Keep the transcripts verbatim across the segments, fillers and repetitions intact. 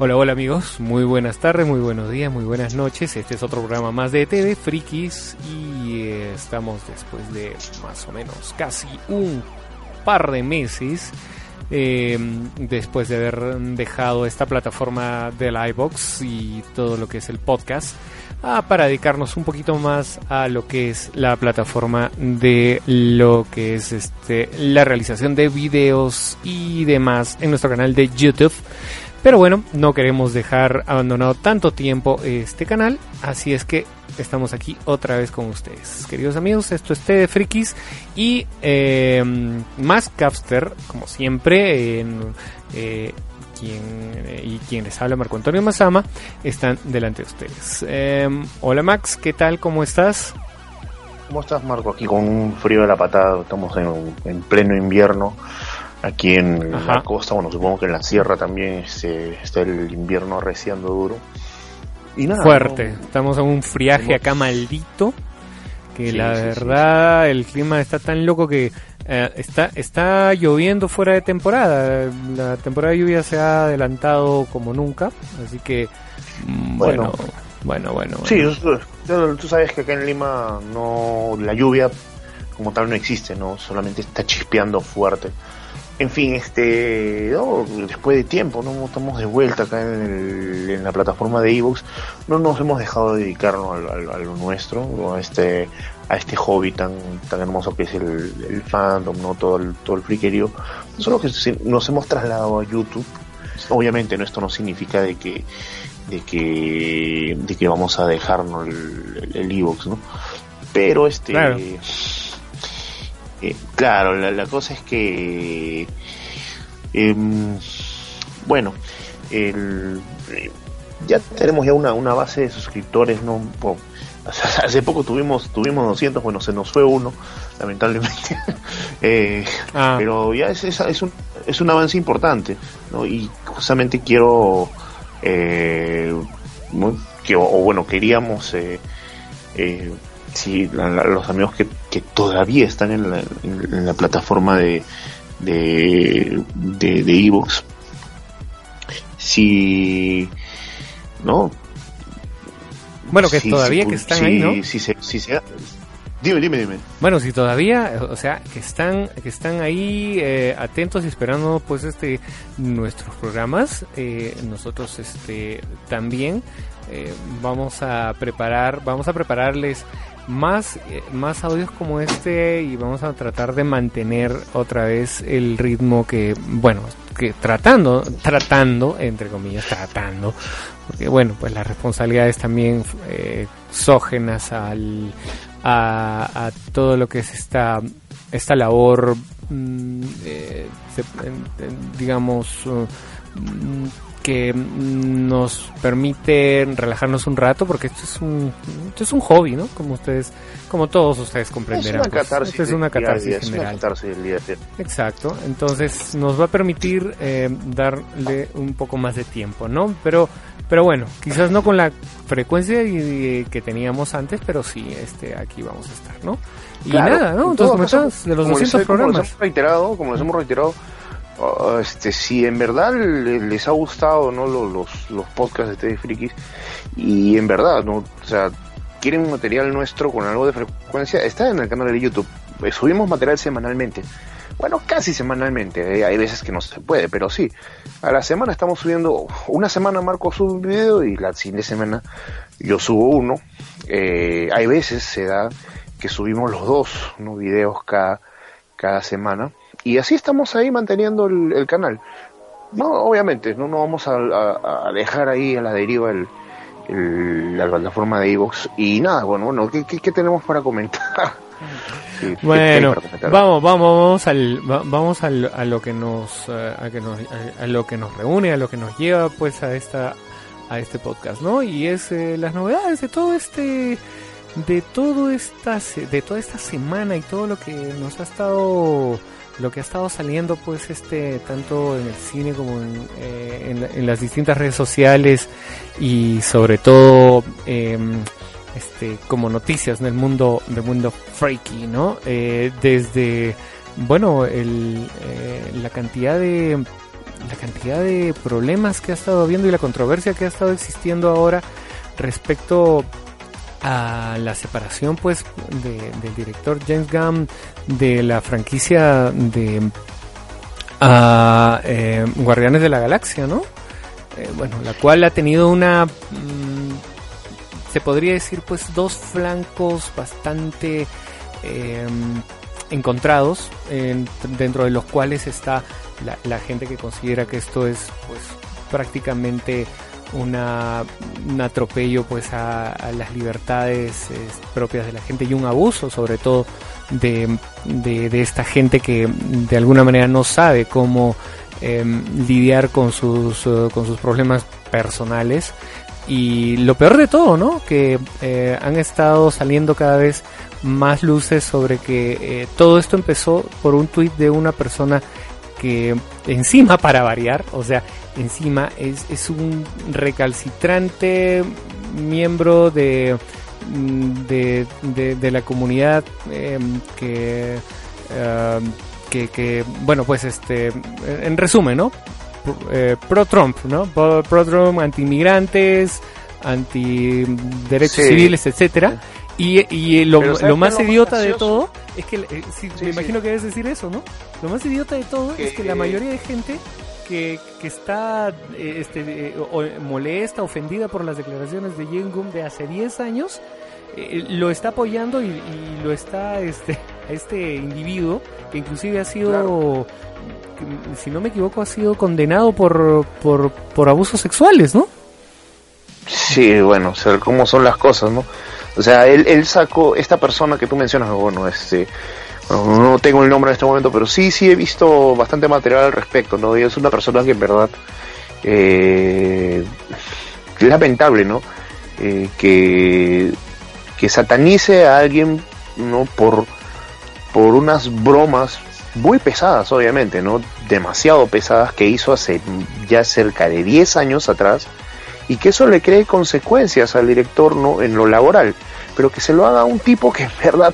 Hola, hola amigos, muy buenas tardes, muy buenos días, muy buenas noches. Este es otro programa más de T V Frikis y eh, estamos después de más o menos casi un par de meses eh, después de haber dejado esta plataforma del iVoox y todo lo que es el podcast ah, para dedicarnos un poquito más a lo que es la plataforma de lo que es este la realización de videos y demás en nuestro canal de YouTube. Pero bueno, no queremos dejar abandonado tanto tiempo este canal, así es que estamos aquí otra vez con ustedes. Queridos amigos, esto es T V Frikis y eh, más Capster, como siempre, en, eh, quien, eh, y quien les habla, Marco Antonio Mazama, están delante de ustedes. Eh, hola Max, ¿qué tal? ¿Cómo estás? ¿Cómo estás, Marco? Aquí con un frío de la patada, estamos en, en pleno invierno. Aquí en Ajá. la costa, bueno, supongo que en la sierra también este, está el invierno arreciando duro. Y nada, fuerte, no, estamos en un friaje tenemos... acá maldito, que sí, la sí, verdad sí, sí. el clima está tan loco que eh, está está lloviendo fuera de temporada. La temporada de lluvia se ha adelantado como nunca, así que bueno, bueno, bueno. bueno sí, bueno. Tú, tú sabes que acá en Lima no la lluvia como tal no existe, no solamente está chispeando fuerte. En fin, este, no, después de tiempo, no estamos de vuelta acá en, el, en la plataforma de iVoox. No nos hemos dejado de dedicarnos a, a, a lo nuestro, a este, a este hobby tan, tan hermoso que es el, el fandom, no todo el, todo el friquerío. Solo que nos hemos trasladado a YouTube. Obviamente, no, esto no significa de que, de que, de que vamos a dejarnos el, el, el iVoox, ¿no? Pero este. Claro. Eh, claro, la, la cosa es que eh, bueno, el, eh, ya tenemos ya una, una base de suscriptores, ¿no? Bueno, hace poco tuvimos tuvimos doscientos, bueno, se nos fue uno, lamentablemente, eh, ah. pero ya es, es, es, un, es un avance importante, ¿no? Y justamente quiero, eh, que, o, o bueno, queríamos... Eh, eh, Sí, la, la, los amigos que, que todavía están en la, en, en la plataforma de de de, de iVoox, si no, bueno, que si, todavía si, que están si, ahí, ¿no? Si se, si se, dime, dime, dime. Bueno, si todavía, o sea, que están que están ahí eh, atentos y esperando, pues, este nuestros programas, eh, nosotros, este, también eh, vamos a preparar, vamos a prepararles más eh, más audios como este y vamos a tratar de mantener otra vez el ritmo que, bueno, que tratando tratando entre comillas tratando porque bueno, pues las responsabilidades también eh, exógenas al a, a todo lo que es esta esta labor mm, eh, se, digamos uh, que nos permite relajarnos un rato, porque esto es un esto es un hobby, ¿no? Como ustedes, como todos ustedes comprenderán. Es una catarsis, esto es una catarsis día, general. Es una catarsis del día a día. Exacto. Entonces nos va a permitir eh, darle un poco más de tiempo, ¿no? Pero pero bueno, quizás no con la frecuencia y, y que teníamos antes, pero sí, este aquí vamos a estar, ¿no? Y claro, nada, ¿no? Entonces comentabas de los doscientos les, programas. Como les hemos reiterado, como les hemos reiterado. Uh, este, si en verdad les, les ha gustado, ¿no? los, los, los podcasts de T V Frikis, y en verdad, ¿no? O sea, quieren material nuestro con algo de frecuencia, está en el canal de YouTube. Eh, subimos material semanalmente, bueno, casi semanalmente, eh, hay veces que no se puede, pero sí, a la semana estamos subiendo. Una semana Marco sube un video y la siguiente semana yo subo uno. Eh, hay veces se da que subimos los dos, ¿no? Videos cada, cada semana. Y así estamos ahí manteniendo el, el canal. No, obviamente, no nos vamos a, a, a dejar ahí a la deriva el, el, la plataforma de iVoox. Y nada, bueno, bueno, ¿qué, qué, qué tenemos para comentar? Sí, bueno, para comentar? vamos, vamos, vamos al, vamos al, a lo que nos, a que nos, a lo que nos reúne, a lo que nos lleva, pues, a esta, a este podcast, ¿no? Y es eh, las novedades de todo este, de todo esta, de toda esta semana y todo lo que nos ha estado. Lo que ha estado saliendo, pues, este, tanto en el cine como en, eh, en, la, en las distintas redes sociales y sobre todo, eh, este, como noticias del mundo, del mundo freaky, ¿no? Eh, desde, bueno, el, eh, la cantidad de, la cantidad de problemas que ha estado habiendo y la controversia que ha estado existiendo ahora respecto a la separación pues de, del director James Gunn de la franquicia de uh, eh, Guardianes de la Galaxia, ¿no? Eh, bueno, la cual ha tenido una mmm, se podría decir pues dos flancos bastante eh, encontrados, en, dentro de los cuales está la, la gente que considera que esto es pues prácticamente una un atropello pues a, a las libertades eh, propias de la gente y un abuso sobre todo de, de, de esta gente que de alguna manera no sabe cómo eh, lidiar con sus uh, con sus problemas personales. Y lo peor de todo, ¿no? Que eh, han estado saliendo cada vez más luces sobre que eh, todo esto empezó por un tuit de una persona que encima, para variar, o sea, encima es, es un recalcitrante miembro de de, de, de la comunidad eh, que, uh, que que bueno pues este en resumen, ¿no? Eh, pro Trump, ¿no? Pro, pro Trump, anti inmigrantes, anti derechos sí. civiles, etcétera. Y, y lo, lo más idiota de todo es que eh, sí, sí, me sí. imagino que debes decir eso, ¿no? Lo más idiota de todo que, es que la mayoría de gente que, que está eh, este, eh, o, molesta, ofendida por las declaraciones de James Gunn de hace diez años, eh, lo está apoyando y, y lo está este a este individuo que inclusive ha sido claro. si no me equivoco ha sido condenado por por por abusos sexuales, ¿no? Sí, bueno, o sea, cómo son las cosas, ¿no? O sea, él él sacó esta persona que tú mencionas, bueno, este bueno, no tengo el nombre en este momento, pero sí sí he visto bastante material al respecto, ¿no? Y es una persona que en verdad eh, es lamentable, ¿no? Eh, que que satanice a alguien, ¿no? Por por unas bromas muy pesadas, obviamente, ¿no? Demasiado pesadas que hizo hace ya cerca de diez años atrás, y que eso le cree consecuencias al director, ¿no? En lo laboral, pero que se lo haga a un tipo que en verdad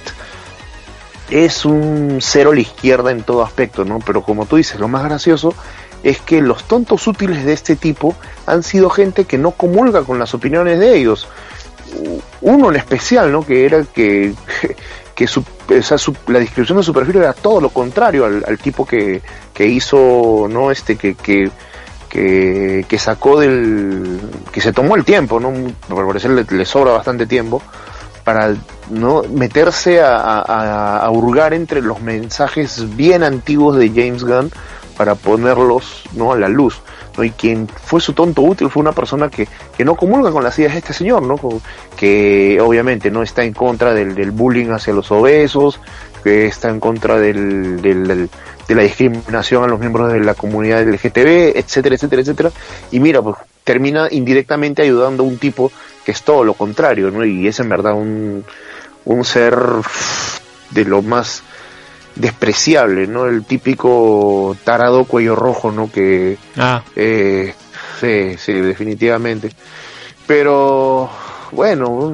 es un cero a la izquierda en todo aspecto, ¿no? Pero como tú dices, lo más gracioso es que los tontos útiles de este tipo han sido gente que no comulga con las opiniones de ellos. Uno en especial, ¿no? Que era el que... que su, o sea, su, la descripción de su perfil era todo lo contrario al, al tipo que, que hizo, no este que, que que que sacó del que se tomó el tiempo, no por parecer le, le sobra bastante tiempo para no meterse a, a, a hurgar entre los mensajes bien antiguos de James Gunn para ponerlos, no, a la luz, ¿no? Y quien fue su tonto útil fue una persona que, que no comulga con las ideas de este señor, ¿no? Que obviamente no está en contra del, del bullying hacia los obesos, que está en contra del, del, del de la discriminación a los miembros de la comunidad L G T B, etcétera, etcétera, etcétera. Y mira, pues termina indirectamente ayudando a un tipo que es todo lo contrario, ¿no? Y es en verdad un, un ser de lo más despreciable, ¿no? El típico tarado cuello rojo, ¿no? Que ah. eh, sí, sí, definitivamente. Pero bueno,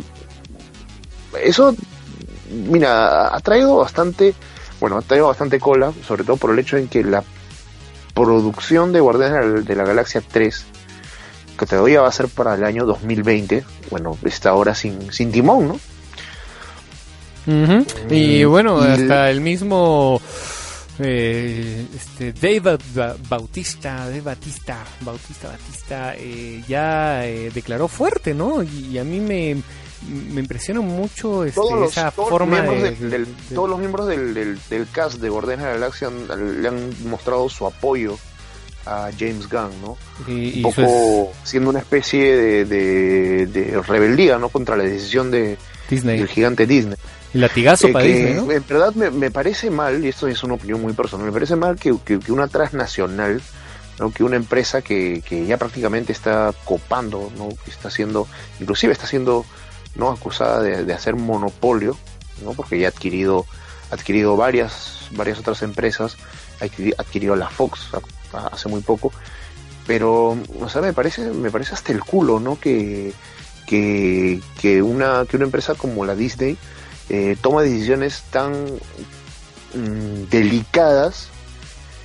eso, mira, ha traído bastante, bueno, ha traído bastante cola, sobre todo por el hecho en que la producción de Guardianes de la Galaxia tres, que todavía va a ser para el año dos mil veinte, bueno, está ahora sin, sin timón, ¿no? Uh-huh. Y bueno, y hasta el, el mismo eh, este Dave Bautista, Dave Batista, Bautista Batista eh, ya eh, declaró fuerte, ¿no? Y, y a mí me me impresiona mucho este, todos los, esa todos forma los de, del, del, de... todos los miembros del, del, del cast de Guardianes de la Galaxia han, le han mostrado su apoyo a James Gunn, ¿no? Y, y un poco es... siendo una especie de, de, de rebeldía, ¿no? Contra la decisión de Disney, del gigante Disney. Latigazo eh, para que, Disney, ¿no? En verdad me, me parece mal, y esto es una opinión muy personal, me parece mal que, que, que una transnacional, ¿no? Que una empresa que, que ya prácticamente está copando, ¿no? Que está haciendo, inclusive está siendo, ¿no? Acusada de, de hacer monopolio, ¿no? Porque ya ha adquirido, ha adquirido varias, varias otras empresas, ha adquirido, adquirido la Fox a, a, hace muy poco, pero, o sea, me parece, me parece hasta el culo, ¿no? Que, que, que una, que una empresa como la Disney Eh, toma decisiones tan mmm, delicadas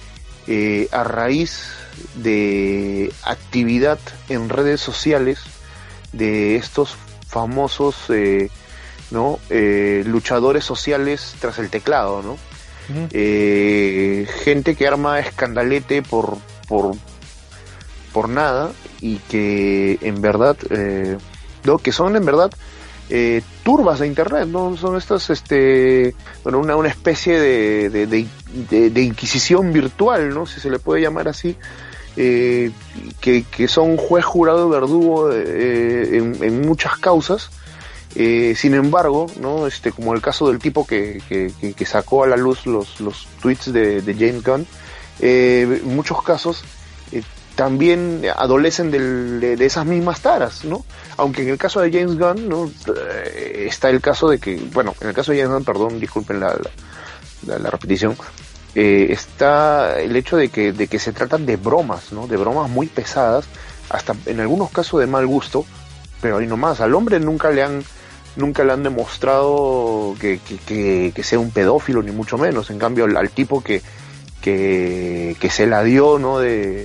eh, a raíz de actividad en redes sociales de estos famosos eh, ¿no? eh, luchadores sociales tras el teclado, ¿no? Uh-huh. Eh, gente que arma escandalete por por por nada y que en verdad eh, no, que son en verdad eh, turbas de internet, no son estas este bueno una, una especie de de, de, de de inquisición virtual, no si se le puede llamar así, eh, que, que son juez, jurado y verdugo eh, en, en muchas causas. Eh, sin embargo, no este como el caso del tipo que, que, que, que sacó a la luz los los tweets de, de James Gunn, eh, en muchos casos eh, también adolecen del, de, de esas mismas taras, ¿no? Aunque en el caso de James Gunn, ¿no? Eh, está el caso de que, bueno, en el caso de James Gunn, perdón, disculpen la, la, la, la repetición, eh, está el hecho de que, de que se tratan de bromas, ¿no? De bromas muy pesadas, hasta en algunos casos de mal gusto, pero ahí nomás, al hombre nunca le han nunca le han demostrado que, que, que, que sea un pedófilo, ni mucho menos. En cambio, al, al tipo que, que, que se la dio, ¿no? De,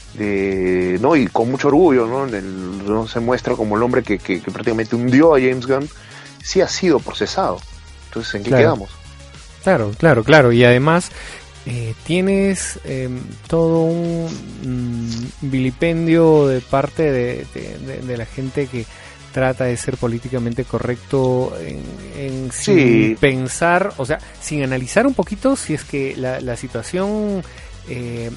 de no y con mucho orgullo, ¿no? En el, no se muestra como el hombre que, que, que prácticamente hundió a James Gunn, sí ha sido procesado. Entonces, ¿en qué claro. quedamos? Claro, claro, claro. Y además eh, tienes eh, todo un mm, vilipendio de parte de, de, de, de la gente que trata de ser políticamente correcto en, en sí. sin pensar, o sea, sin analizar un poquito si es que la, la situación eh,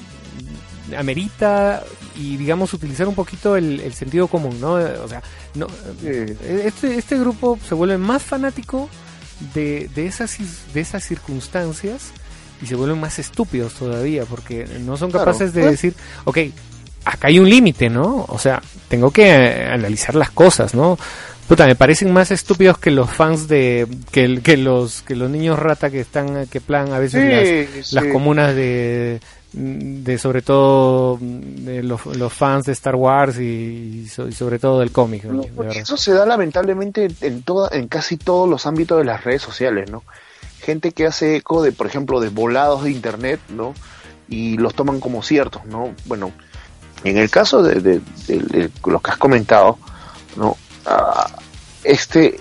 amerita y digamos utilizar un poquito el, el sentido común, ¿no? O sea, no, sí. este, este grupo se vuelve más fanático de, de esas de esas circunstancias y se vuelven más estúpidos todavía porque no son capaces claro. de decir, ok, acá hay un límite, ¿no? O sea, tengo que eh, analizar las cosas, ¿no? Puta, me parecen más estúpidos que los fans de que, que los que los niños rata que están que plan a veces sí, las, sí. las comunas de de sobre todo de los, los fans de Star Wars y, y sobre todo del cómic, ¿no? No, de eso se da lamentablemente en toda en casi todos los ámbitos de las redes sociales, ¿no? Gente que hace eco de, por ejemplo, de volados de internet, ¿no? Y los toman como ciertos, ¿no? Bueno, en el caso de, de, de, de lo que has comentado, ¿no? Uh, este,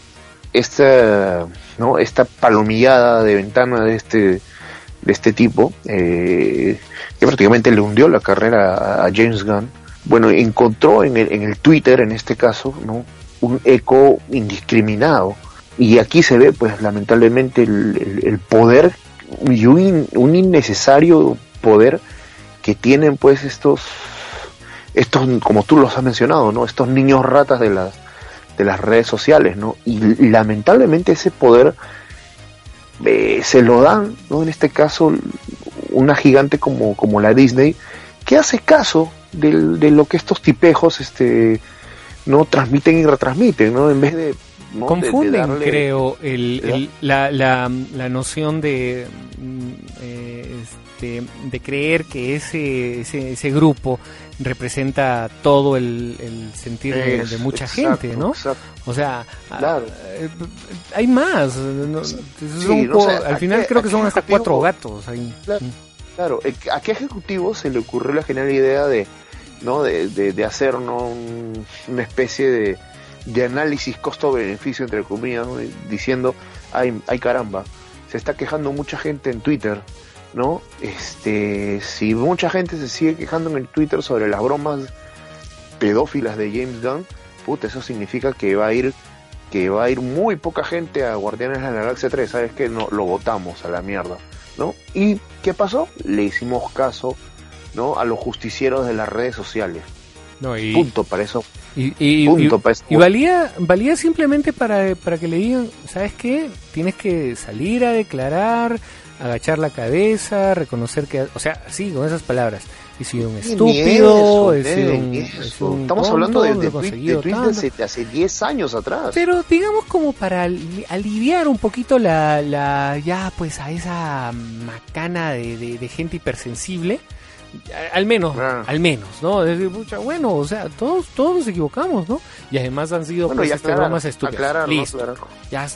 esta, ¿no? Esta palomillada de ventana de este, de este tipo, eh, que prácticamente le hundió la carrera a, a James Gunn. Bueno, encontró en el, en el Twitter, en este caso, ¿no? Un eco indiscriminado. Y aquí se ve, pues, lamentablemente el, el, el poder y un, un innecesario poder que tienen, pues, estos estos como tú los has mencionado, ¿no? Estos niños ratas de las de las redes sociales, ¿no? Y, y lamentablemente ese poder eh, se lo dan, ¿no? En este caso una gigante como como la Disney, que hace caso de, de lo que estos tipejos este no transmiten y retransmiten, ¿no? En vez de ¿no? Confunden, de, de darle, creo, el, el, la, la, la noción de eh, este, de creer que ese ese, ese grupo representa todo el, el sentir de, de mucha exacto, gente, ¿no? Exacto. O sea, claro. a, hay más. ¿no? Sí, un no, o sea, al final qué, creo que son hasta cuatro gatos ahí. Claro, claro. ¿A qué ejecutivo se le ocurrió la genial idea de, no, de, de, de hacer ¿no? un, una especie de, de análisis costo-beneficio entre comillas, ¿no? Diciendo, ay, ay caramba, se está quejando mucha gente en Twitter, ¿no? Este, si mucha gente se sigue quejando en el Twitter sobre las bromas pedófilas de James Gunn, puta, eso significa que va a ir que va a ir muy poca gente a Guardianes de la Galaxia tres, ¿sabes qué? No, lo votamos a la mierda, ¿no? ¿Y qué pasó? Le hicimos caso, ¿no? A los justicieros de las redes sociales. No, y, punto para eso. Y, y, punto y, para eso. Y valía, valía simplemente para, para que le digan, ¿sabes qué? Tienes que salir a declarar, agachar la cabeza, reconocer que, o sea, sí, con esas palabras, he sido un estúpido, he sido un, he sido un estamos tonto, hablando de, de, no tweet, de tweets de, de hace diez años atrás. Pero digamos como para aliviar un poquito la, la ya pues a esa macana de, de, de gente hipersensible, al menos, ah. al menos, ¿no? Es decir, pucha, bueno, o sea, todos todos nos equivocamos, ¿no? Y además han sido bueno, pues estas bromas estúpidas. Aclarar, listo, ¿no? Aclarar. Ya está.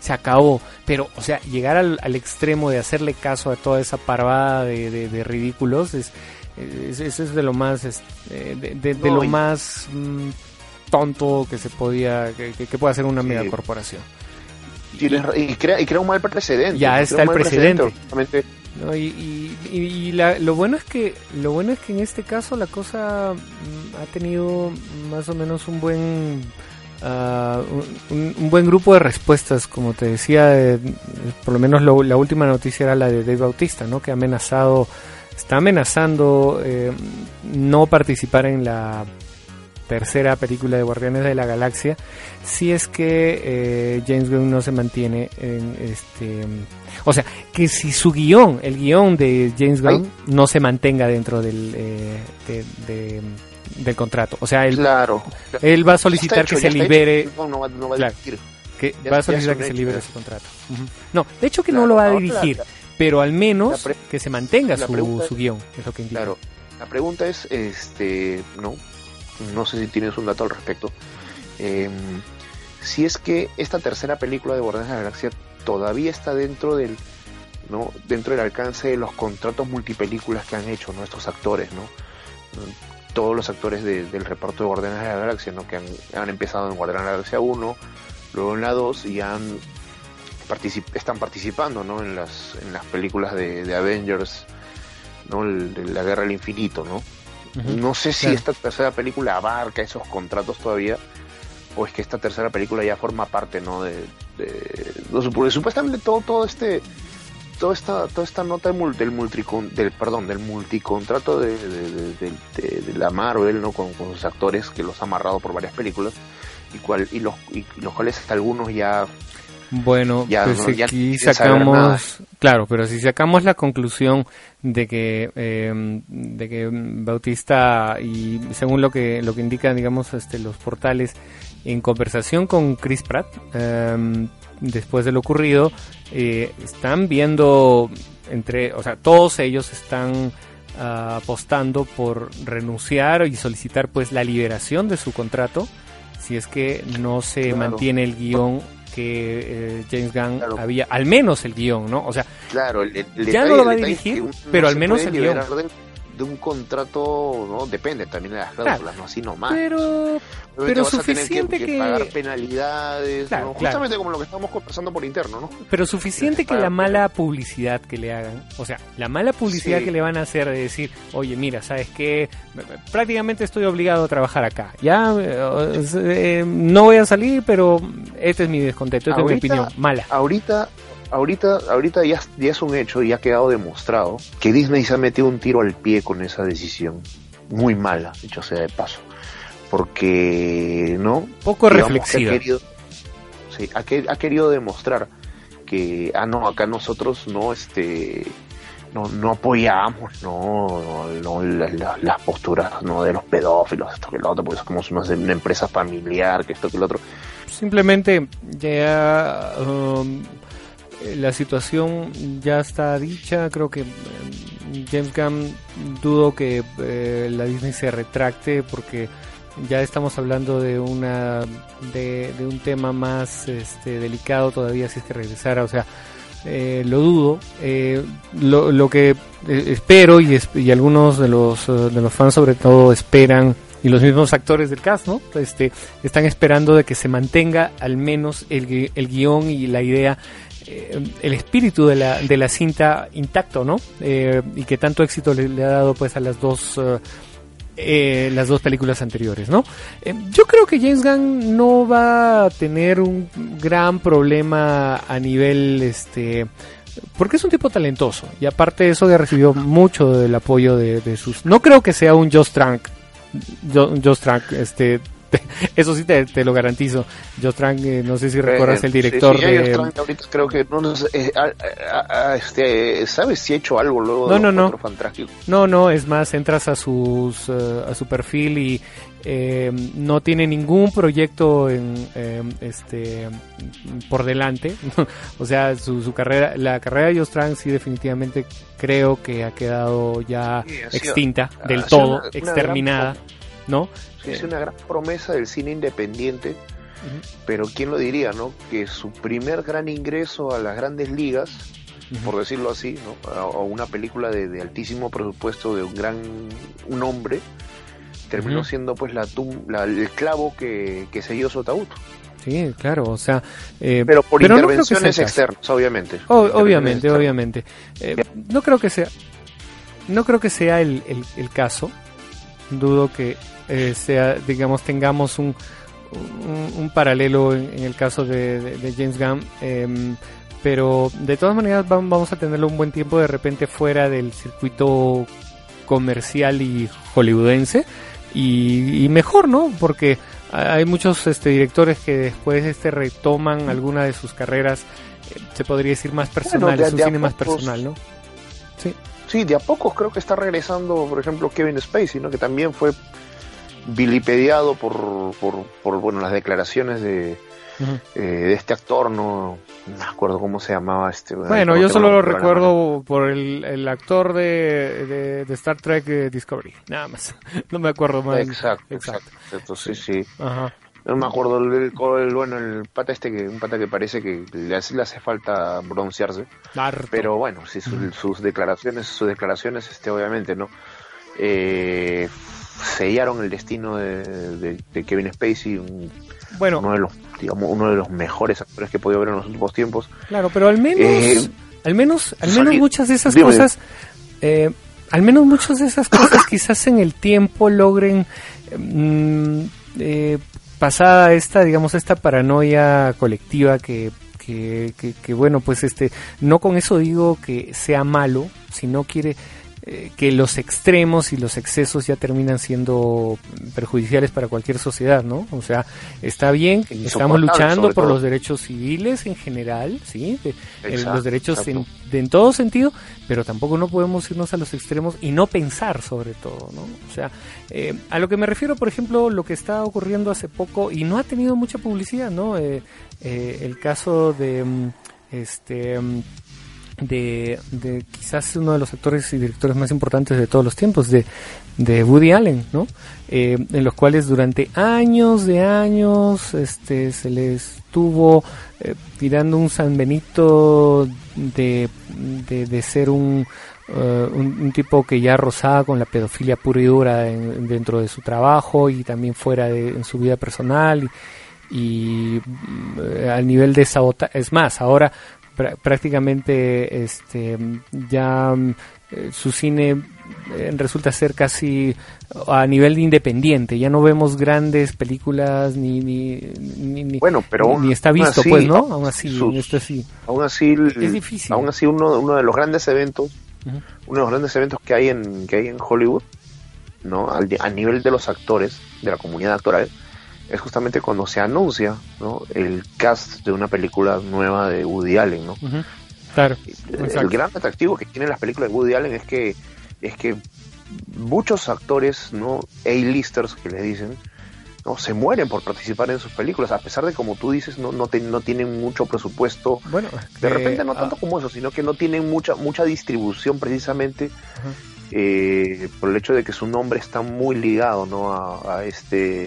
se acabó. Pero, o sea, llegar al, al extremo de hacerle caso a toda esa parvada de, de, de ridículos es, es, es, es de lo más, es, de, de, de no, lo y... más mmm, tonto que se podía, que, que, que puede hacer una sí. megacorporación. Y, y, crea, y crea un mal precedente. Ya está el precedente. precedente no, y y, y, y la, lo bueno es que lo bueno es que en este caso la cosa mm, ha tenido más o menos un buen uh, un, un buen grupo de respuestas, como te decía, eh, por lo menos lo, la última noticia era la de Dave Bautista, ¿no? Que ha amenazado, está amenazando eh, no participar en la tercera película de Guardianes de la Galaxia si es que eh, James Gunn no se mantiene en este, o sea, que si su guión, el guión de James Gunn Ay. no se mantenga dentro del eh, de, de, del contrato, o sea, él, claro, él va a solicitar hecho, que se libere, no, no va, no va a claro, que ya, va a solicitar que hecho, se libere hecho. su contrato. Uh-huh. No, de hecho que claro, no lo va a ahora, dirigir, la, pero al menos pre- que se mantenga su, pregunta, su guión, es lo que indica. Claro, la pregunta es, este, no, no sé si tienes un dato al respecto. Eh, si es que esta tercera película de Guardianes de la Galaxia todavía está dentro del, ¿no? dentro del alcance de los contratos multipelículas que han hecho nuestros actores, ¿no? Todos los actores de, del reparto de Guardianes de la Galaxia, ¿no? Que han, han empezado en Guardianes de la Galaxia uno, luego en la dos y han particip- están participando, ¿no? En las en las películas de, de Avengers, ¿no? El, de la Guerra del Infinito, ¿no? Uh-huh. No sé si claro. esta tercera película abarca esos contratos todavía, o es que esta tercera película ya forma parte, ¿no? De, de, de, de supuestamente todo todo este toda esta toda esta nota del del multicon, del perdón del multicontrato de, de, de, de, de, de la Marvel, ¿no? Con, con sus actores que los ha amarrado por varias películas y cual y los y los cuales hasta algunos ya Bueno, ya, pues no, ya aquí sacamos, claro, pero si sacamos la conclusión de que eh, de que Bautista, y según lo que lo que indican, digamos, este los portales, en conversación con Chris Pratt, eh, después de lo ocurrido, eh, están viendo entre, o sea, todos ellos están uh, apostando por renunciar y solicitar pues la liberación de su contrato si es que no se claro. mantiene el guión que eh, James Gunn claro. había, al menos el guión, ¿no? O sea, claro, el, el ya detalle, no lo va a dirigir, pero al menos el guión. De, de un contrato, ¿no? Depende también de las cláusulas, claro. no así nomás. Pero, pero suficiente que, que... que pagar penalidades, claro, ¿no? claro. Justamente como lo que estamos conversando por interno, ¿no? Pero suficiente que la mala publicidad que le hagan, o sea, la mala publicidad sí. que le van a hacer de decir, oye, mira, ¿sabes qué? Prácticamente estoy obligado a trabajar acá. Ya, eh, no voy a salir, pero este es mi descontento, esta ahorita, es mi opinión, mala. Ahorita... Ahorita, ahorita ya, ya es un hecho y ha quedado demostrado que Disney se ha metido un tiro al pie con esa decisión. Muy mala, dicho sea de paso. Porque, ¿no? Poco reflexiva. Ha querido, sí, ha, que, ha querido demostrar que, ah, no, acá nosotros no, este, no, no apoyamos, no, no las, las, las posturas, no, de los pedófilos, esto que lo otro, porque somos una, una empresa familiar, que esto que lo otro. Simplemente ya... Um... la situación ya está dicha. Creo que eh, James Gunn dudo que eh, la Disney se retracte, porque ya estamos hablando de una de, de un tema más este, delicado todavía si es que regresara. O sea, eh, lo dudo. Eh, lo, lo que eh, espero y, es, y algunos de los uh, de los fans sobre todo esperan, y los mismos actores del cast, ¿no? Este, están esperando de que se mantenga al menos el, el guión y la idea, eh, el espíritu de la de la cinta intacto, ¿no? Eh, y que tanto éxito le, le ha dado pues a las dos uh, eh, las dos películas anteriores, ¿no? Eh, yo creo que James Gunn no va a tener un gran problema a nivel este porque es un tipo talentoso, y aparte de eso que recibió mucho del apoyo de, de sus... No creo que sea un Josh Trank Josh Trank, este, te, eso sí te, te lo garantizo. Josh Trank, eh, no sé si recuerdas eh, el director sí, sí, de... Trank, ahorita creo que no, no eh, a, a, a, este, ¿sabes si ha hecho algo luego no, de no, los no. Cuatro Fantásticos? No, no, es más, entras a sus uh, a su perfil y eh, no tiene ningún proyecto en eh, este por delante. O sea, su, su carrera, la carrera de Josh Trank sí definitivamente creo que ha quedado ya sí, extinta sido, del todo, una, una exterminada, ¿no? Sí, es una gran promesa del cine independiente, Uh-huh. Pero quién lo diría, ¿no? Que su primer gran ingreso a las grandes ligas, uh-huh, por decirlo así, ¿no? A, a una película de, de altísimo presupuesto de un gran un hombre, terminó uh-huh. siendo pues la, tum, la el clavo que, que selló su ataúd. Sí, claro, o sea... Eh, pero por pero intervenciones no externas, obviamente. O, obviamente, externas. obviamente. Eh, no creo que sea... No creo que sea el, el, el caso. Dudo que eh, sea, digamos, tengamos un, un, un paralelo en, en el caso de, de, de James Gunn. Eh, pero de todas maneras vamos a tenerlo un buen tiempo de repente fuera del circuito comercial y hollywoodense. Y, y mejor, ¿no? Porque hay muchos este, directores que después este retoman alguna de sus carreras, eh, se podría decir más personales, bueno, de, un de cine más personal, ¿no? Sí. Sí, de a pocos creo que está regresando, por ejemplo, Kevin Spacey, ¿no? Que también fue vilipediado por, por, por bueno, las declaraciones de, uh-huh. eh, de este actor, no, no me acuerdo cómo se llamaba este. Bueno, yo solo lo recuerdo por el, el actor de, de, de Star Trek Discovery, nada más. No me acuerdo más. Exacto, exacto. exacto sí, sí. Ajá. No me acuerdo el, el, el bueno el pata este que un pata que parece que le hace, le hace falta broncearse. Harto. Pero bueno, sí, sus, uh-huh. sus declaraciones, sus declaraciones, este, obviamente, ¿no? Eh, sellaron el destino de, de, de Kevin Spacey, un, bueno, uno de los, digamos, uno de los mejores actores que he podido ver en los últimos tiempos. Claro, pero al menos, eh, al menos, al menos muchas de esas dime, cosas, eh, al menos muchas de esas cosas, quizás en el tiempo logren. Mm, eh, pasada esta, digamos, esta paranoia colectiva que, que, que, que, bueno, pues este, no con eso digo que sea malo, sino quiere eh, que los extremos y los excesos ya terminan siendo perjudiciales para cualquier sociedad, ¿no? O sea, está bien que estamos luchando por todo. Los derechos civiles en general, ¿sí? De, exacto, los derechos en, de, en todo sentido, pero tampoco no podemos irnos a los extremos y no pensar sobre todo, ¿no? O sea, eh, a lo que me refiero, por ejemplo, lo que está ocurriendo hace poco y no ha tenido mucha publicidad, ¿no? Eh, eh, el caso de este de, de quizás uno de los actores y directores más importantes de todos los tiempos, de, de Woody Allen, ¿no? Eh, en los cuales durante años de años este se les estuvo eh, tirando un San Benito de, de, de ser un, uh, un, un tipo que ya rozaba con la pedofilia pura y dura en, dentro de su trabajo y también fuera de en su vida personal y, y uh, al nivel de sabotaje. Es más, ahora pr- prácticamente este ya eh, su cine eh, resulta ser casi a nivel independiente, ya no vemos grandes películas ni ni ni, ni bueno, pero ni está visto así, pues, ¿no? Aún así, sus, esto sí. Aún así es difícil. Aún así uno uno de los grandes eventos, uh-huh. uno de los grandes eventos que hay en que hay en Hollywood, ¿no? Al, a nivel de los actores, de la comunidad actoral, es justamente cuando se anuncia, ¿no? El cast de una película nueva de Woody Allen, ¿no? Uh-huh. Claro. El, el gran atractivo que tienen las películas de Woody Allen es que es que muchos actores, ¿no? A-listers que les dicen, ¿no? Se mueren por participar en sus películas, a pesar de, como tú dices, no no, te, no tienen mucho presupuesto. Bueno, de eh, repente no tanto ah, como eso, sino que no tienen mucha mucha distribución precisamente. Uh-huh. eh, por el hecho de que su nombre está muy ligado, ¿no? a, a este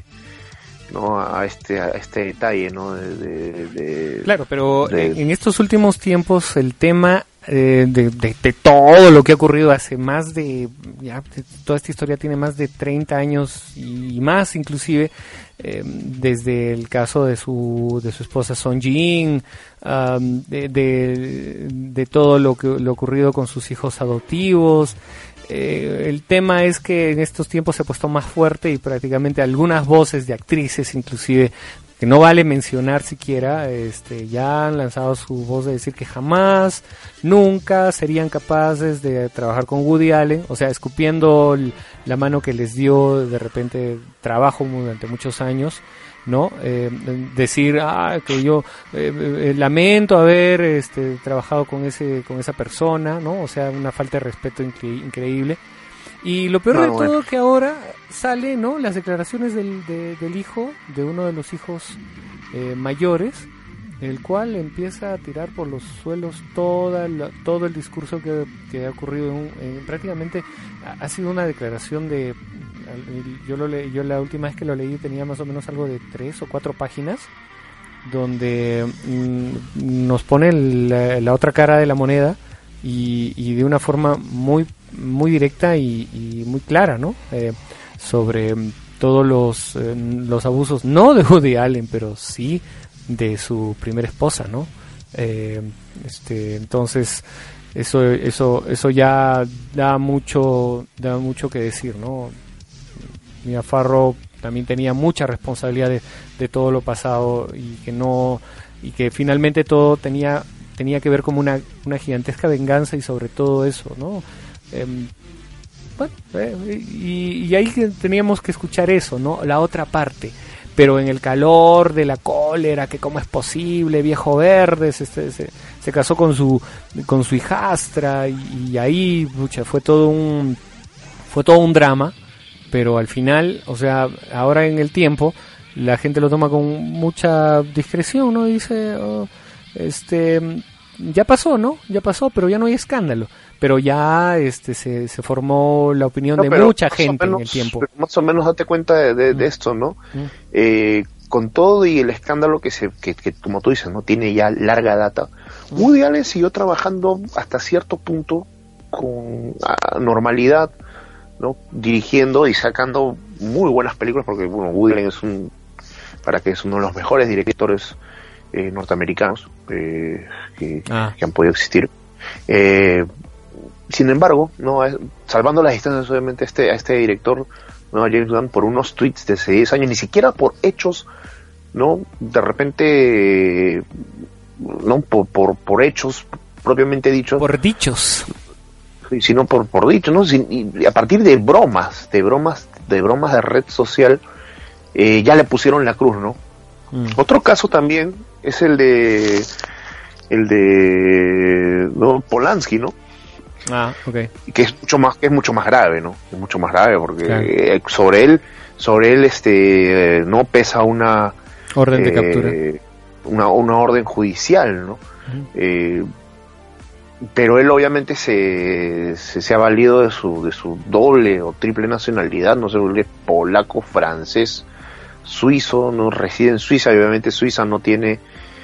no a este a este detalle, ¿no? De, de, de claro, pero de, en estos últimos tiempos el tema eh, de, de, de todo lo que ha ocurrido hace más de ya toda esta historia tiene más de treinta años y más, inclusive eh, desde el caso de su de su esposa Son Jin, um, de, de de todo lo que lo ocurrido con sus hijos adoptivos. Eh, el tema es que en estos tiempos se ha puesto más fuerte y prácticamente algunas voces de actrices, inclusive, que no vale mencionar siquiera, este, ya han lanzado su voz de decir que jamás, nunca serían capaces de trabajar con Woody Allen, o sea, escupiendo el, la mano que les dio de repente trabajo durante muchos años, ¿no? Eh, decir ah que yo eh, eh, lamento haber este trabajado con ese con esa persona, ¿no? O sea, una falta de respeto incre- increíble. Y lo peor no, de bueno. todo que ahora sale, ¿no? Las declaraciones del de, del hijo, de uno de los hijos eh, mayores, el cual empieza a tirar por los suelos toda la, todo el discurso que, que ha ocurrido en, en, prácticamente ha, ha sido una declaración de yo lo le, yo la última vez que lo leí tenía más o menos algo de tres o cuatro páginas donde mmm, nos pone la, la otra cara de la moneda y, y de una forma muy muy directa y, y muy clara, ¿no? Eh, sobre todos los eh, los abusos, no de Woody Allen, pero sí de su primera esposa, ¿no? Eh, este, entonces eso eso eso ya da mucho da mucho que decir, ¿no? Mia Farrow también tenía mucha responsabilidad de, de todo lo pasado y que no y que finalmente todo tenía tenía que ver como una una gigantesca venganza y sobre todo eso, ¿no? Eh, bueno, eh, y, y ahí teníamos que escuchar eso, ¿no? La otra parte. Pero en el calor de la cólera, que cómo es posible, viejo verde, se, se, se, se casó con su con su hijastra y, y ahí pucha, fue todo un fue todo un drama, pero al final, o sea, ahora en el tiempo la gente lo toma con mucha discreción, ¿no? Y dice, oh, este ya pasó, ¿no? Ya pasó, pero ya no hay escándalo. Pero ya este se, se formó la opinión no, de mucha gente menos, en el tiempo. Más o menos date cuenta de, de, mm. de esto, ¿no? Mm. Eh, con todo y el escándalo que, se que, que, como tú dices, no tiene ya larga data, mm. Woody Allen siguió trabajando hasta cierto punto con a, normalidad, ¿no? Dirigiendo y sacando muy buenas películas, porque bueno, Woody Allen es un, para que es uno de los mejores directores eh, norteamericanos eh, que, ah. que han podido existir. Eh, Sin embargo, no salvando las distancias obviamente a este, a este director, ¿no? James Gunn, por unos tweets de hace diez años, ni siquiera por hechos, ¿no? De repente, no por, por, por hechos propiamente dichos. Por dichos. Sino por, por dichos, ¿no? Sin, y a partir de bromas, de bromas, de bromas de red social, eh, ya le pusieron la cruz, ¿no? Mm. Otro caso también es el de, el de, ¿no? Polanski, ¿no? Ah, okay. Que es mucho más que es mucho más grave, ¿no? Es mucho más grave porque claro. eh, sobre él sobre él este eh, no pesa una orden de eh, captura, una una orden judicial, ¿no? Uh-huh. Eh, pero él obviamente se, se se ha valido de su de su doble o triple nacionalidad, no sé, es polaco, francés, suizo, no reside en Suiza, y obviamente Suiza no tiene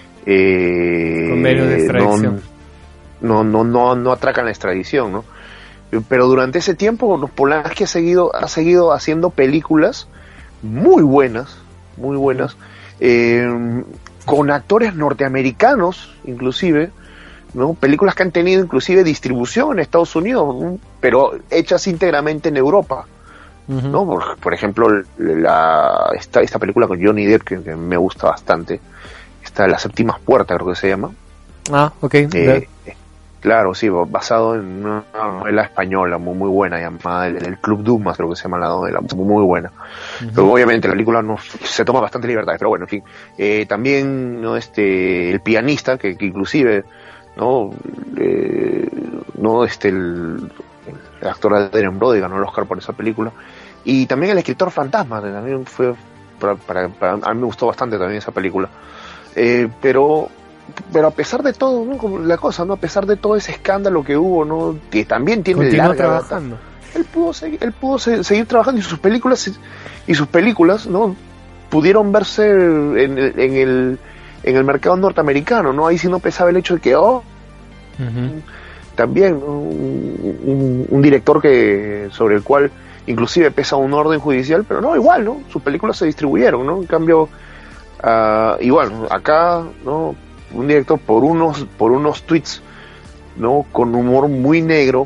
eh, convenio de extradición. No, no, no, no atracan la extradición, ¿no? Pero durante ese tiempo, Polanski ha seguido, ha seguido haciendo películas muy buenas, muy buenas, eh, con actores norteamericanos, inclusive, ¿no? Películas que han tenido inclusive distribución en Estados Unidos, ¿no? Pero hechas íntegramente en Europa, uh-huh. ¿no? Por, por ejemplo, la, esta, esta película con Johnny Depp, que, que me gusta bastante, esta Las Séptimas Puertas, creo que se llama. Ah, ok. Eh, Claro, sí, basado en una novela española muy muy buena llamada El, el Club Dumas, creo que se llama la novela, muy buena. Uh-huh. Pero obviamente la película no se toma bastante libertades, pero bueno, en fin. Eh, también no este El Pianista, que, que inclusive no eh, no este el, el actor Adrien Brody ganó el Oscar por esa película, y también El Escritor Fantasma, que también fue para, para, para a mí me gustó bastante también esa película. Eh, pero pero a pesar de todo, ¿no? Como la cosa, ¿no? A pesar de todo ese escándalo que hubo, ¿no? Que también tiene Continúa larga trabajando. Data, él pudo seguir, él pudo se, seguir trabajando, y sus películas y sus películas, ¿no? Pudieron verse en el, en el en el mercado norteamericano, ¿no? Ahí sí no pesaba el hecho de que oh, uh-huh. también, ¿no? un, un, un director que sobre el cual inclusive pesa un orden judicial, pero no, igual, ¿no? Sus películas se distribuyeron, ¿no? En cambio, uh, igual, acá, ¿no? Un director por unos por unos tweets, ¿no? Con humor muy negro,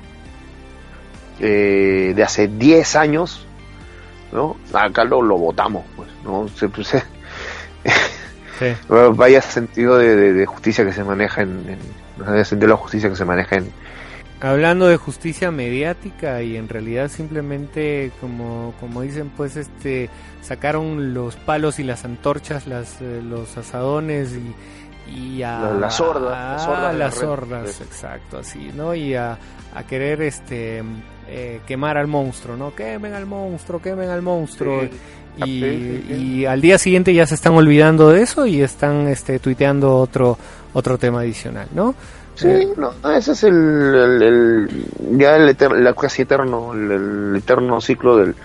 eh, de hace diez años, ¿no? Acá lo, lo votamos, pues, ¿no? Se, se, sí. Vaya sentido de, de, de justicia que se maneja en, en vaya sentido de la justicia que se maneja en. Hablando de justicia mediática, y en realidad simplemente como como dicen, pues este sacaron los palos y las antorchas, las eh, los azadones y y a las la sordas, las sordas, a las red, sordas, red. exacto, así, ¿no? Y a, a querer este eh, quemar al monstruo, ¿no? Quemen al monstruo, quemen al monstruo. Sí. Y, Sí, sí, sí. y al día siguiente ya se están olvidando de eso y están este tuiteando otro otro tema adicional, ¿no? Sí, Eh, no, ese es el, el, el ya el eterno, la casi eterno, el, el eterno ciclo del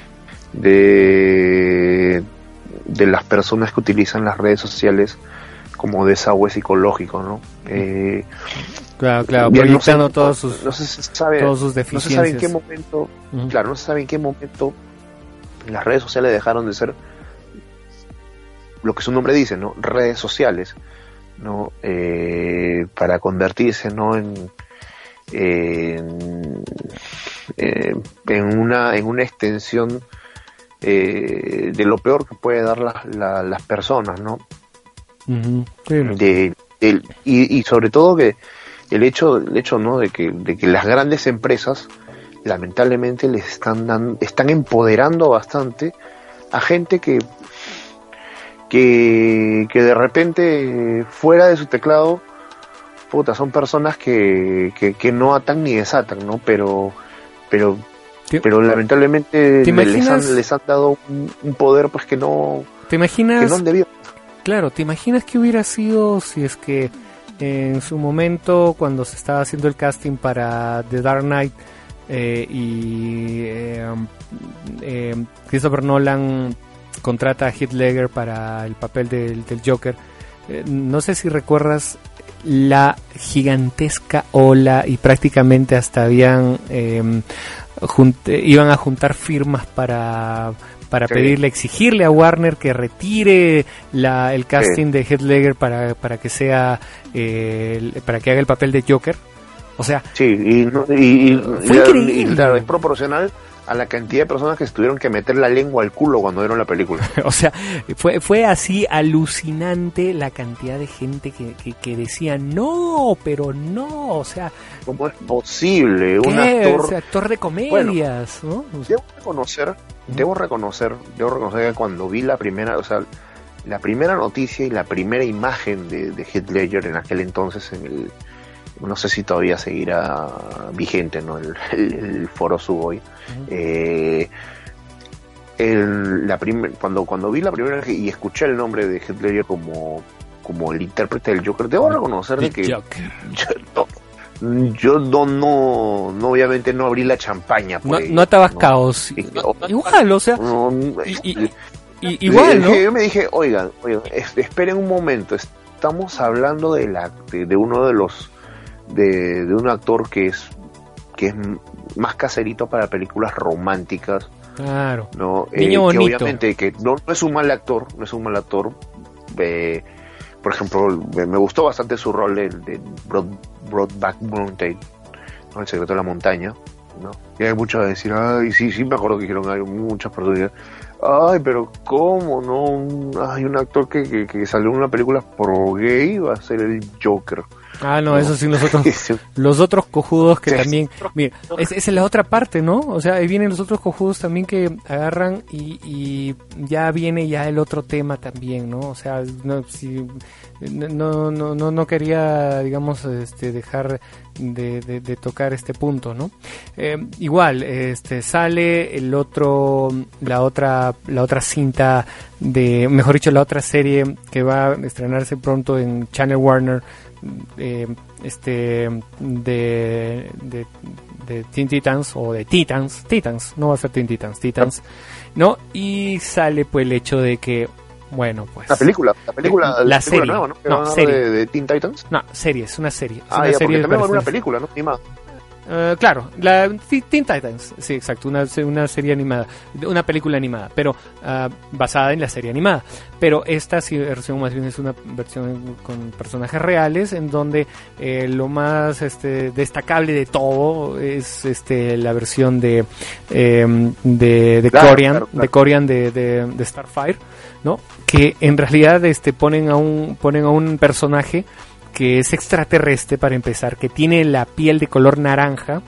de de las personas que utilizan las redes sociales como desagüe psicológico, ¿no? Eh, claro, claro, ya proyectando no sé, todos sus no se sabe, todos sus no se deficiencias. sabe en qué momento, Uh-huh. claro, no se sabe en qué momento las redes sociales dejaron de ser lo que su nombre dice, ¿no? Redes sociales, ¿no? Eh, para convertirse, ¿no? En, en, eh, en una en una extensión eh, de lo peor que puede dar la, la, las personas, ¿no? Uh-huh. Sí. De, de, y, y sobre todo que el hecho el hecho no de que de que las grandes empresas lamentablemente les están dando, están empoderando bastante a gente que que que de repente fuera de su teclado, puta, son personas que que, que no atan ni desatan, ¿no? Pero pero ¿Te, pero lamentablemente ¿te les imaginas, han les han dado un, un poder pues que no ¿te imaginas, que no han debido. Claro, ¿te imaginas qué hubiera sido si es que en su momento, cuando se estaba haciendo el casting para The Dark Knight eh, y eh, eh, Christopher Nolan contrata a Heath Ledger para el papel del, del Joker, eh, no sé si recuerdas la gigantesca ola y prácticamente hasta habían eh, junt- iban a juntar firmas para para sí. pedirle, exigirle a Warner que retire la, el casting sí. de Heath Ledger para, para que sea eh, para que haga el papel de Joker. O sea, sí, y, y, y fue y, increíble. Y, claro, es proporcional a la cantidad de personas que se tuvieron que meter la lengua al culo cuando vieron la película. O sea, fue fue así alucinante la cantidad de gente que, que, que decía no, pero no, o sea, ¿cómo es posible? ¿qué? Un actor, o sea, actor de comedias, bueno, ¿no? Debo reconocer, debo reconocer, debo reconocer que cuando vi la primera, o sea, la primera noticia y la primera imagen de, de Heath Ledger en aquel entonces en el, no sé si todavía seguirá vigente, ¿no? El, el, el foro Suboy. Uh-huh. Eh, el, la primer, cuando cuando vi la primera y escuché el nombre de Heath Ledger como como el intérprete del Joker, debo reconocer de que yo no, yo no, no no obviamente no abrí la champaña no, ahí, no atabas ¿no? caos y, no, igual o sea no, y, y, y, igual le, ¿no? Yo me dije oigan oigan esperen un momento, estamos hablando de la de, de uno de los de, de un actor que es que es más caserito para películas románticas, claro, no niño eh, bonito. Que obviamente que no, no es un mal actor, no es un mal actor. Eh, por ejemplo, me, me gustó bastante su rol de, de Broad, Broadback Mountain, ¿no? El secreto de la montaña, ¿no? Y hay muchos a decir, ay, sí, sí, me acuerdo que dijeron, hay muchas personas, ay, pero ¿cómo no? Hay un actor que, que, que salió en una película pro gay, va a ser el Joker. Ah, no, no, eso sí, los otros, los otros cojudos que sí. también, mira, esa es la otra parte, ¿no? O sea, ahí vienen los otros cojudos también que agarran y, y ya viene ya el otro tema también, ¿no? O sea, no, si, no, no, no, no quería, digamos, este, dejar de, de, de tocar este punto, ¿no? Eh, igual, este, sale el otro, la otra, la otra cinta de, mejor dicho, la otra serie que va a estrenarse pronto en Channel Warner. Eh, este de, de de Teen Titans o de Titans Titans no va a ser Teen Titans Titans no y sale pues el hecho de que bueno pues la película la película la, la serie película nueva, no, ¿no? no serie de, de Teen Titans no serie es una serie es ah una ya, serie porque también va a haber una personas. película no animada. Uh, claro, la Teen Titans, sí, exacto, una, una serie animada, una película animada, pero uh, basada en la serie animada. Pero esta sí, versión más bien es una versión con personajes reales, en donde eh, lo más este, destacable de todo es este la versión de eh, de, de claro, Korean, claro, claro. de Korean de, de, de Starfire, ¿no? Que en realidad este ponen a un ponen a un personaje que es extraterrestre para empezar, que tiene la piel de color naranja,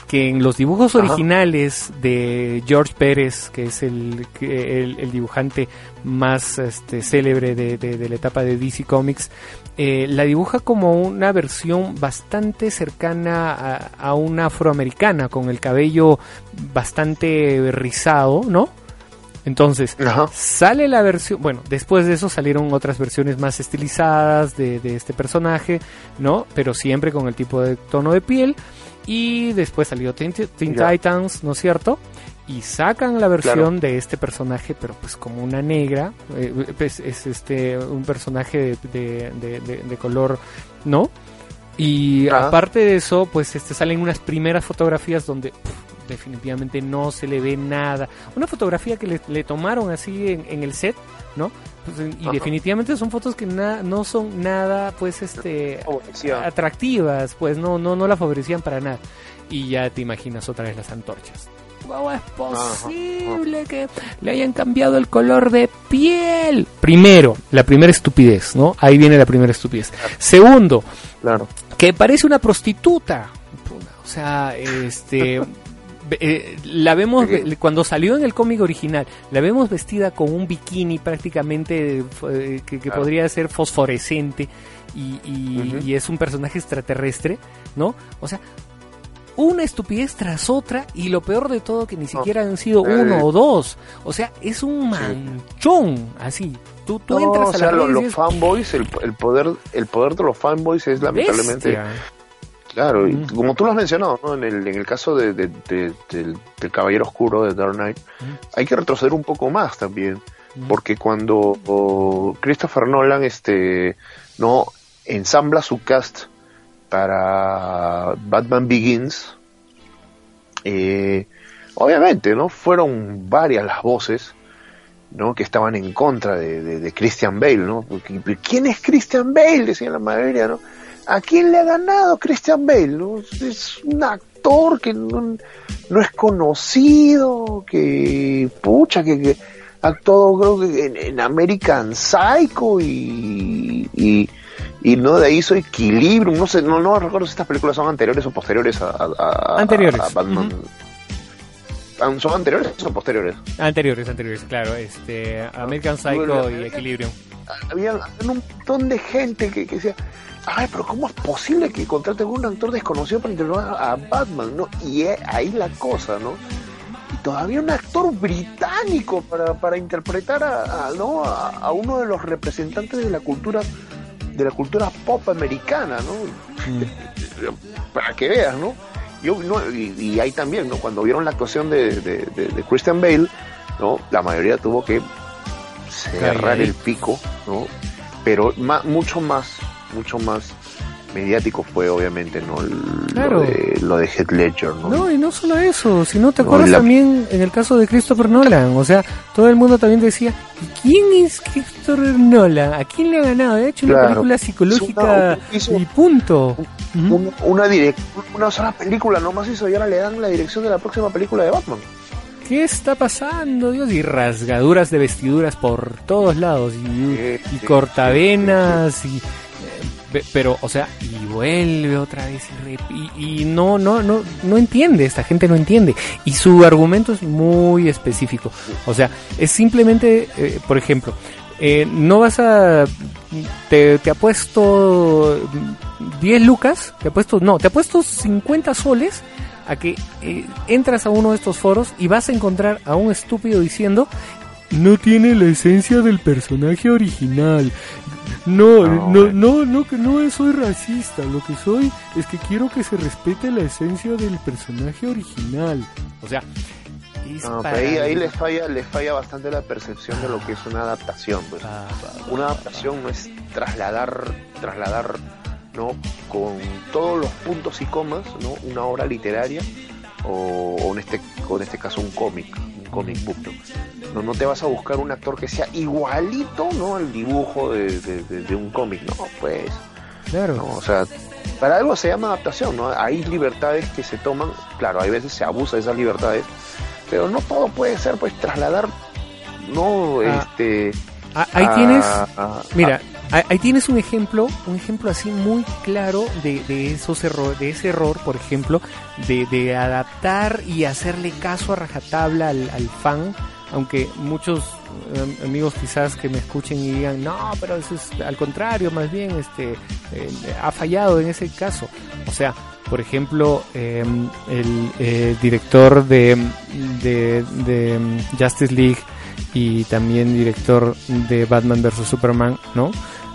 que en los dibujos originales Ajá. de George Pérez, que es el, el, el dibujante más este, célebre de, de, de la etapa de D C Comics, eh, la dibuja como una versión bastante cercana a, a una afroamericana, con el cabello bastante rizado, ¿no? Entonces, Ajá. sale la versión, bueno, después de eso salieron otras versiones más estilizadas de, de este personaje, ¿no? Pero siempre con el tipo de tono de piel. Y después salió Teen, Teen Titans, ¿no es cierto? Y sacan la versión claro. de este personaje, pero pues como una negra, eh, pues es este un personaje de, de, de, de color, ¿no? Y ah. aparte de eso, pues este salen unas primeras fotografías donde pff, definitivamente no se le ve nada. Una fotografía que le, le tomaron así en, en el set, ¿no? Pues, y Ajá. definitivamente son fotos que na, no son nada, pues, este, atractivas, pues, no, no, no la favorecían para nada. Y ya te imaginas otra vez las antorchas. ¿Cómo es posible Ajá. que le hayan cambiado el color de piel? Primero, la primera estupidez, ¿no? Ahí viene la primera estupidez. Claro. Segundo, claro. que parece una prostituta. O sea, este... Eh, la vemos ve, cuando salió en el cómic original, la vemos vestida con un bikini prácticamente eh, que, que claro. podría ser fosforescente y, y, uh-huh. y es un personaje extraterrestre, ¿no? O sea, una estupidez tras otra, y lo peor de todo que ni siquiera han sido eh, uno o dos, o sea, es un manchón, sí. así. Tú, tú no, entras o a sea, la lo, los fanboys, el, el poder, el poder de los fanboys es lamentablemente. Bestia. Claro, y como tú lo has mencionado, ¿no? En el en el caso de, de, de, del, del Caballero Oscuro de Dark Knight, uh-huh. hay que retroceder un poco más también, uh-huh. porque cuando oh, Christopher Nolan este no ensambla su cast para Batman Begins, eh, obviamente, ¿no? Fueron varias las voces, ¿no? Que estaban en contra de, de, de Christian Bale, ¿no? Porque, ¿quién es Christian Bale? Decían la mayoría, ¿no? ¿A quién le ha ganado Christian Bale? ¿No? Es un actor que no, no es conocido, que pucha, que, que actuó creo que en, en American Psycho y, y y no de ahí hizo Equilibrium, no sé, no, no recuerdo si estas películas son anteriores o posteriores a, a, a anteriores. A Batman. Uh-huh. ¿Son anteriores o posteriores? Anteriores, anteriores, claro, este American Psycho bueno, y Equilibrium. Había, había un montón de gente que, que decía, ay, pero ¿cómo es posible que contraten a un actor desconocido para interpretar a Batman, ¿no? Y es ahí la cosa, ¿no? Y todavía un actor británico para, para interpretar a, a, ¿no? a, a uno de los representantes de la cultura de la cultura pop americana, ¿no? Mm. Para que veas, ¿no? Yo, no y, y ahí también, ¿no? Cuando vieron la actuación de, de, de, de Christian Bale, ¿no? La mayoría tuvo que cerrar Ay, el pico, ¿no? Pero ma, mucho más mucho más mediático fue obviamente no el, claro. lo, de, lo de Heath Ledger, ¿no? No, y no solo eso, sino te no, acuerdas la... también en el caso de Christopher Nolan, o sea, todo el mundo también decía, ¿quién es Christopher Nolan? ¿A quién le ha ganado? De hecho, claro. una película psicológica una, hizo, y punto. Un, uh-huh. Una direct, una sola película nomás hizo y ahora le dan la dirección de la próxima película de Batman. ¿Qué está pasando, Dios? Y rasgaduras de vestiduras por todos lados, y, sí, y sí, cortavenas, sí, sí, sí. y... pero, o sea, y vuelve otra vez y, y, y no, no, no, no entiende, esta gente no entiende, y su argumento es muy específico, o sea, es simplemente, eh, por ejemplo, eh, no vas a, te, te apuesto diez lucas, te apuesto, no, te apuesto cincuenta soles a que eh, entras a uno de estos foros y vas a encontrar a un estúpido diciendo, no tiene la esencia del personaje original. No, no, no, no, no, que no soy racista. Lo que soy es que quiero que se respete la esencia del personaje original. O sea, es no, para... ahí, ahí les falla, les falla bastante la percepción de lo que es una adaptación. Pues. Ah, una adaptación no es trasladar, trasladar, ¿no? Con todos los puntos y comas, ¿no? Una obra literaria o, o en este, o en este caso un cómic. Comic book, ¿no? No, no te vas a buscar un actor que sea igualito, ¿no? Al dibujo de, de, de, de un cómic, no, pues. Claro. No, o sea, para algo se llama adaptación, ¿no? Hay libertades que se toman, claro, hay veces se abusa de esas libertades, pero no todo puede ser, pues, trasladar, no, ah. este, Ah, ahí tienes, ah, mira, ah, ahí tienes un ejemplo, un ejemplo así muy claro de, de esos error, de ese error, por ejemplo, de, de adaptar y hacerle caso a rajatabla al, al fan, aunque muchos eh, amigos quizás que me escuchen y digan, no, pero eso es al contrario, más bien este eh, ha fallado en ese caso. O sea, por ejemplo, eh, el eh, director de, de, de Justice League y también director de Batman versus Superman, ¿no?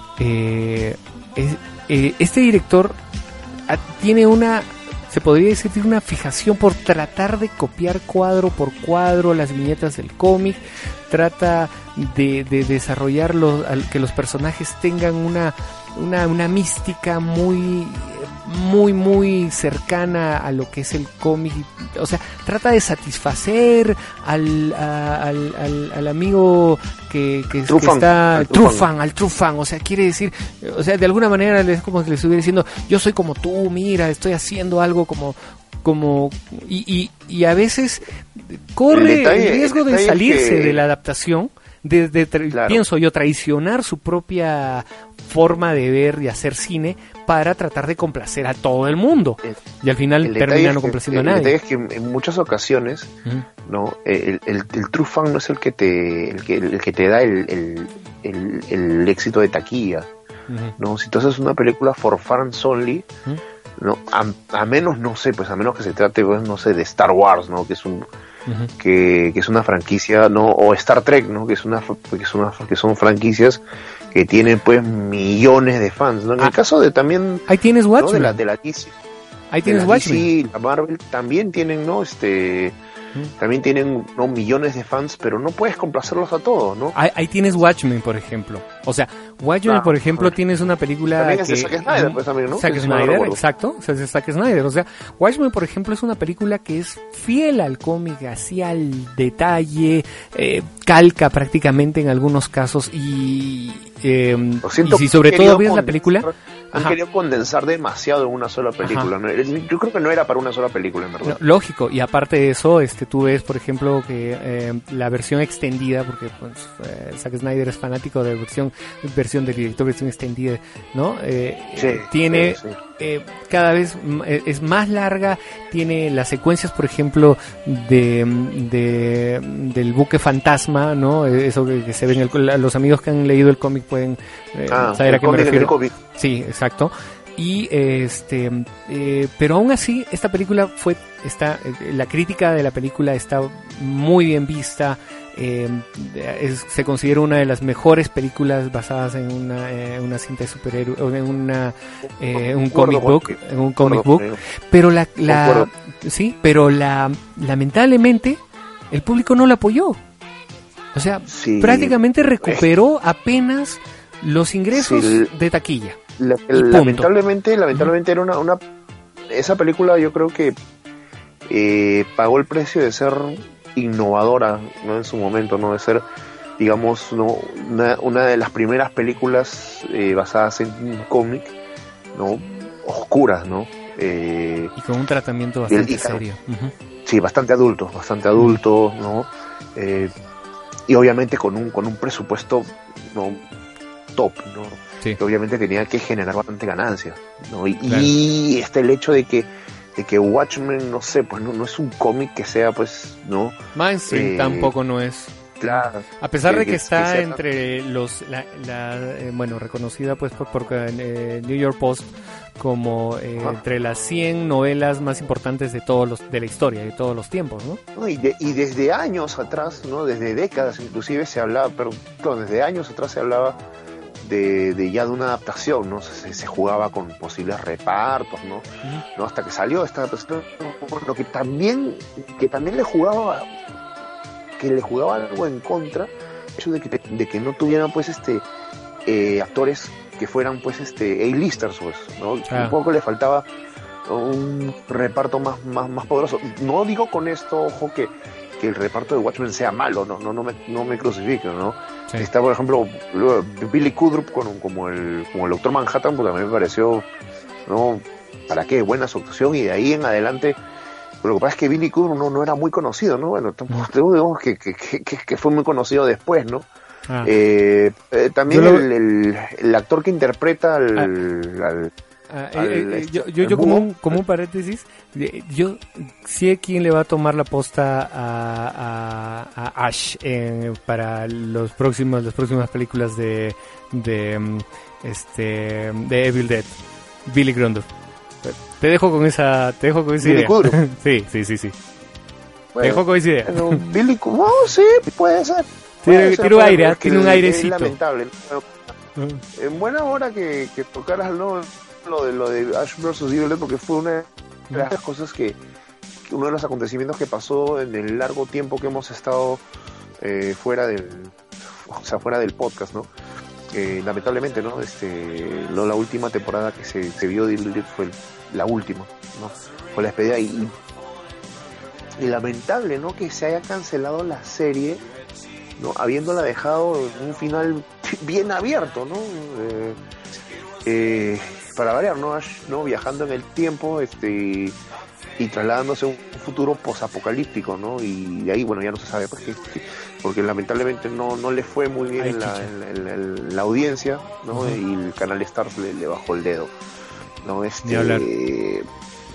Eh, es, eh, este director a, tiene una, se podría decir, tiene una fijación por tratar de copiar cuadro por cuadro las viñetas del cómic, trata de, de desarrollar los, que los personajes tengan una, una, una mística muy... muy muy cercana a lo que es el cómic, o sea, trata de satisfacer al a, al, al, al amigo que, que, que está al true fan, al true fan, o sea, quiere decir, o sea, de alguna manera es como si le estuviera diciendo, yo soy como tú, mira, estoy haciendo algo como como y, y, y a veces corre el, detalle, el riesgo el de salirse que... de la adaptación, de, de tra- claro. pienso yo, traicionar su propia forma de ver y hacer cine para tratar de complacer a todo el mundo, el, y al final termina no complaciendo que, a nadie. El detalle es que en muchas ocasiones, uh-huh. no, el, el, el true fan no es el que te el que, el que te da el, el, el, el éxito de taquilla, uh-huh. no, si tú haces una película for fans only, uh-huh. no, a, a menos no sé, pues a menos que se trate, pues, no sé, de Star Wars, no, que es un uh-huh. que, que es una franquicia, no, o Star Trek, no, que es una que es una que son franquicias que tienen pues millones de fans, ¿no? En ah, el caso de también, ahí tienes Watchmen, ¿no? de la de la D C, ahí tienes de la Watchmen, D C, la Marvel también tienen, no, este, ¿Mm? también tienen no millones de fans, pero no puedes complacerlos a todos, ¿no? Ahí, ahí tienes Watchmen, por ejemplo. O sea, Watchmen, ah, por ejemplo, ah, tienes una película también que... es de Zack Snyder, pues también, ¿no? Zack Snyder, no exacto, es de Zack Snyder. O sea, Watchmen, por ejemplo, es una película que es fiel al cómic, así al detalle, eh, calca prácticamente en algunos casos y... Eh, y si sobre todo ves la película, han querido condensar demasiado en una sola película, ¿no? Yo creo que no era para una sola película, en verdad. No, lógico, y aparte de eso, este, tú ves, por ejemplo, que eh, la versión extendida, porque pues, eh, Zack Snyder es fanático de versión versión del director, versión extendida, ¿no? Eh, sí, tiene sí, sí. Eh, cada vez es más larga, tiene las secuencias, por ejemplo, de, de del buque fantasma, ¿no? Eso que, que se ven, el, los amigos que han leído el cómic pueden eh, ah, saber a qué me refiero. Sí, exacto. Y este, eh, pero aún así esta película fue, está, la crítica de la película está muy bien vista. Eh, es, se considera una de las mejores películas basadas en una, eh, una cinta de superhéroe, o en una eh, un comic book, en un comic book. Pero la, la sí, pero la lamentablemente el público no la apoyó. O sea, sí, prácticamente recuperó apenas los ingresos sí, de taquilla. La, lamentablemente, lamentablemente era una, una esa película, yo creo que eh, pagó el precio de ser innovadora, ¿no? En su momento, no, de ser, digamos, no, una, una de las primeras películas eh, basadas en un cómic, no, oscuras, no, eh, y con un tratamiento bastante y, y, serio. Uh-huh. Sí, bastante adulto, bastante adulto, no, eh, y obviamente con un con un presupuesto, no, top, no. Sí. Que obviamente tenía que generar bastante ganancia, ¿no? Y, claro. y está el hecho de que de que Watchmen, no sé, pues no, no es un cómic que sea, pues, ¿no? Mainstream eh, tampoco no es. Claro. A pesar que, de que, que está que entre los, la, la eh, bueno, reconocida pues por, por eh, New York Post como eh, ah. entre las cien novelas más importantes de todos los de la historia, de todos los tiempos, ¿no? no y, de, y desde años atrás, ¿no? Desde décadas inclusive se hablaba, pero no, desde años atrás se hablaba De, de ya de una adaptación, ¿no? Se, se jugaba con posibles repartos, ¿no? Uh-huh. ¿no? Hasta que salió esta adaptación, lo que también, que también le jugaba, que le jugaba algo en contra, el hecho de que, de que no tuvieran, pues, este, eh, actores que fueran, pues, este, A-listers, pues, ¿no? Ah. Un poco le faltaba un reparto más, más, más poderoso. No digo con esto, ojo, que que el reparto de Watchmen sea malo, no, no, no me, no me crucifiquen, ¿no? Sí. Está, por ejemplo, Billy Crudup con, como el, como el Doctor Manhattan, porque a mí me pareció, ¿no? ¿Para qué? Buena su actuación, y de ahí en adelante, lo que pasa es que Billy Crudup no, no era muy conocido, ¿no? Bueno, digamos que, que, que, que fue muy conocido después, ¿no? Ah. Eh, eh, también lo... el, el, el actor que interpreta al... Ah. al Ah, eh, eh, este, yo yo, yo como, un, como un paréntesis, yo sé quién le va a tomar la posta a, a, a Ash eh, para los próximos las próximas películas de de este de Evil Dead, Billy Crudup. Te dejo con esa te dejo con esa Billy idea. sí, sí, sí, sí. Bueno, te dejo con esa idea. Bueno, Billy no, sí, puede ser. Puede tiene, ser, tiene un aire, es tiene un airecito. Es lamentable. Pero, uh-huh. En buena hora que, que tocaras ¿no? lo de lo de Ash versus Evil Dead, porque fue una de las uh-huh. cosas que, que uno de los acontecimientos que pasó en el largo tiempo que hemos estado eh, fuera del o sea fuera del podcast, ¿no? Eh, lamentablemente, ¿no? Este, lo, la última temporada que se, se vio de Evil Dead fue la última, ¿no? Fue la despedida y, y lamentable, ¿no? Que se haya cancelado la serie, ¿no? Habiéndola dejado en un final bien abierto, ¿no? Eh, eh, para variar, ¿no? Ash, ¿no? Viajando en el tiempo, este, y, y trasladándose a un futuro posapocalíptico, ¿no? Y de ahí, bueno, ya no se sabe por qué, porque lamentablemente no, no le fue muy bien Ay, en, la, en, la, en, la, en la audiencia, ¿no? Uh-huh. Y el canal Stars le, le bajó el dedo, ¿no? Este, eh,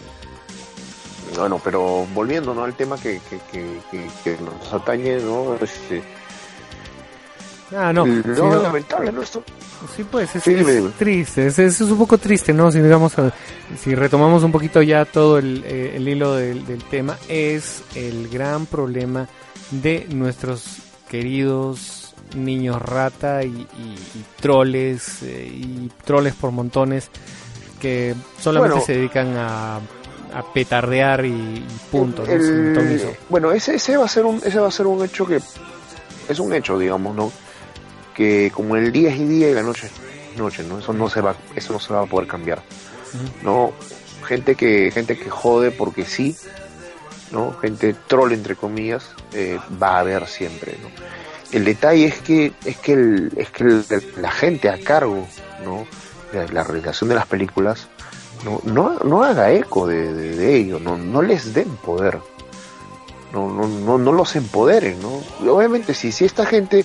bueno, pero volviendo, ¿no? Al tema que, que, que, que, que nos atañe, ¿no? Este, Ah, no. No, sí, no, lamentable, ¿no? Esto. Sí, pues, es, sí, es triste, es, es un poco triste, ¿no? Si digamos, si retomamos un poquito ya todo el, el hilo del, del tema, es el gran problema de nuestros queridos niños rata y, y, y troles, eh, y troles por montones, que solamente bueno, se dedican a, a petardear y, y punto, ¿no? El, Sin tomizo. Bueno, ese, ese va a ser un, ese va a ser un hecho que es un hecho, digamos, ¿no? Que como el día es día y la noche es noche, ¿no? Eso no se va, eso no se va a poder cambiar, uh-huh. ¿no? Gente que, gente que jode porque sí, ¿no? Gente troll entre comillas, eh, va a haber siempre, ¿no? El detalle es que, es que el, es que el, la gente a cargo, ¿no? De la realización de las películas, no, no, no haga eco de, de, de ello, no, no les den poder, no, no, no, no los empoderen, ¿no? Y obviamente si, si esta gente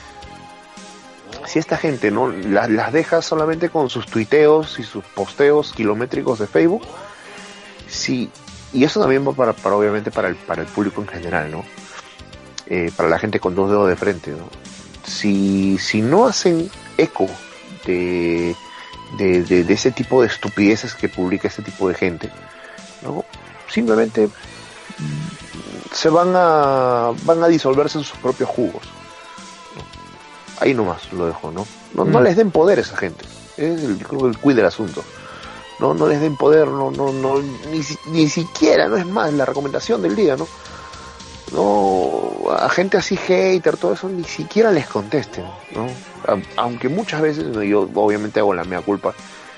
si esta gente no las, las deja solamente con sus tuiteos y sus posteos kilométricos de Facebook, sí, y eso también va para, para obviamente para el para el público en general, ¿no? Eh, para la gente con dos dedos de frente, ¿no? Si si no hacen eco de de, de de ese tipo de estupideces que publica este tipo de gente, ¿no? Simplemente se van a van a disolverse en sus propios jugos. Ahí nomás lo dejo, ¿no? No, no les den poder a esa gente. Es el, creo que el quid del asunto. No, no les den poder, no, no, no, ni, ni siquiera, no es más la recomendación del día, ¿no? No, a gente así hater, todo eso, ni siquiera les contesten, ¿no? A, aunque muchas veces, yo obviamente hago la mea culpa,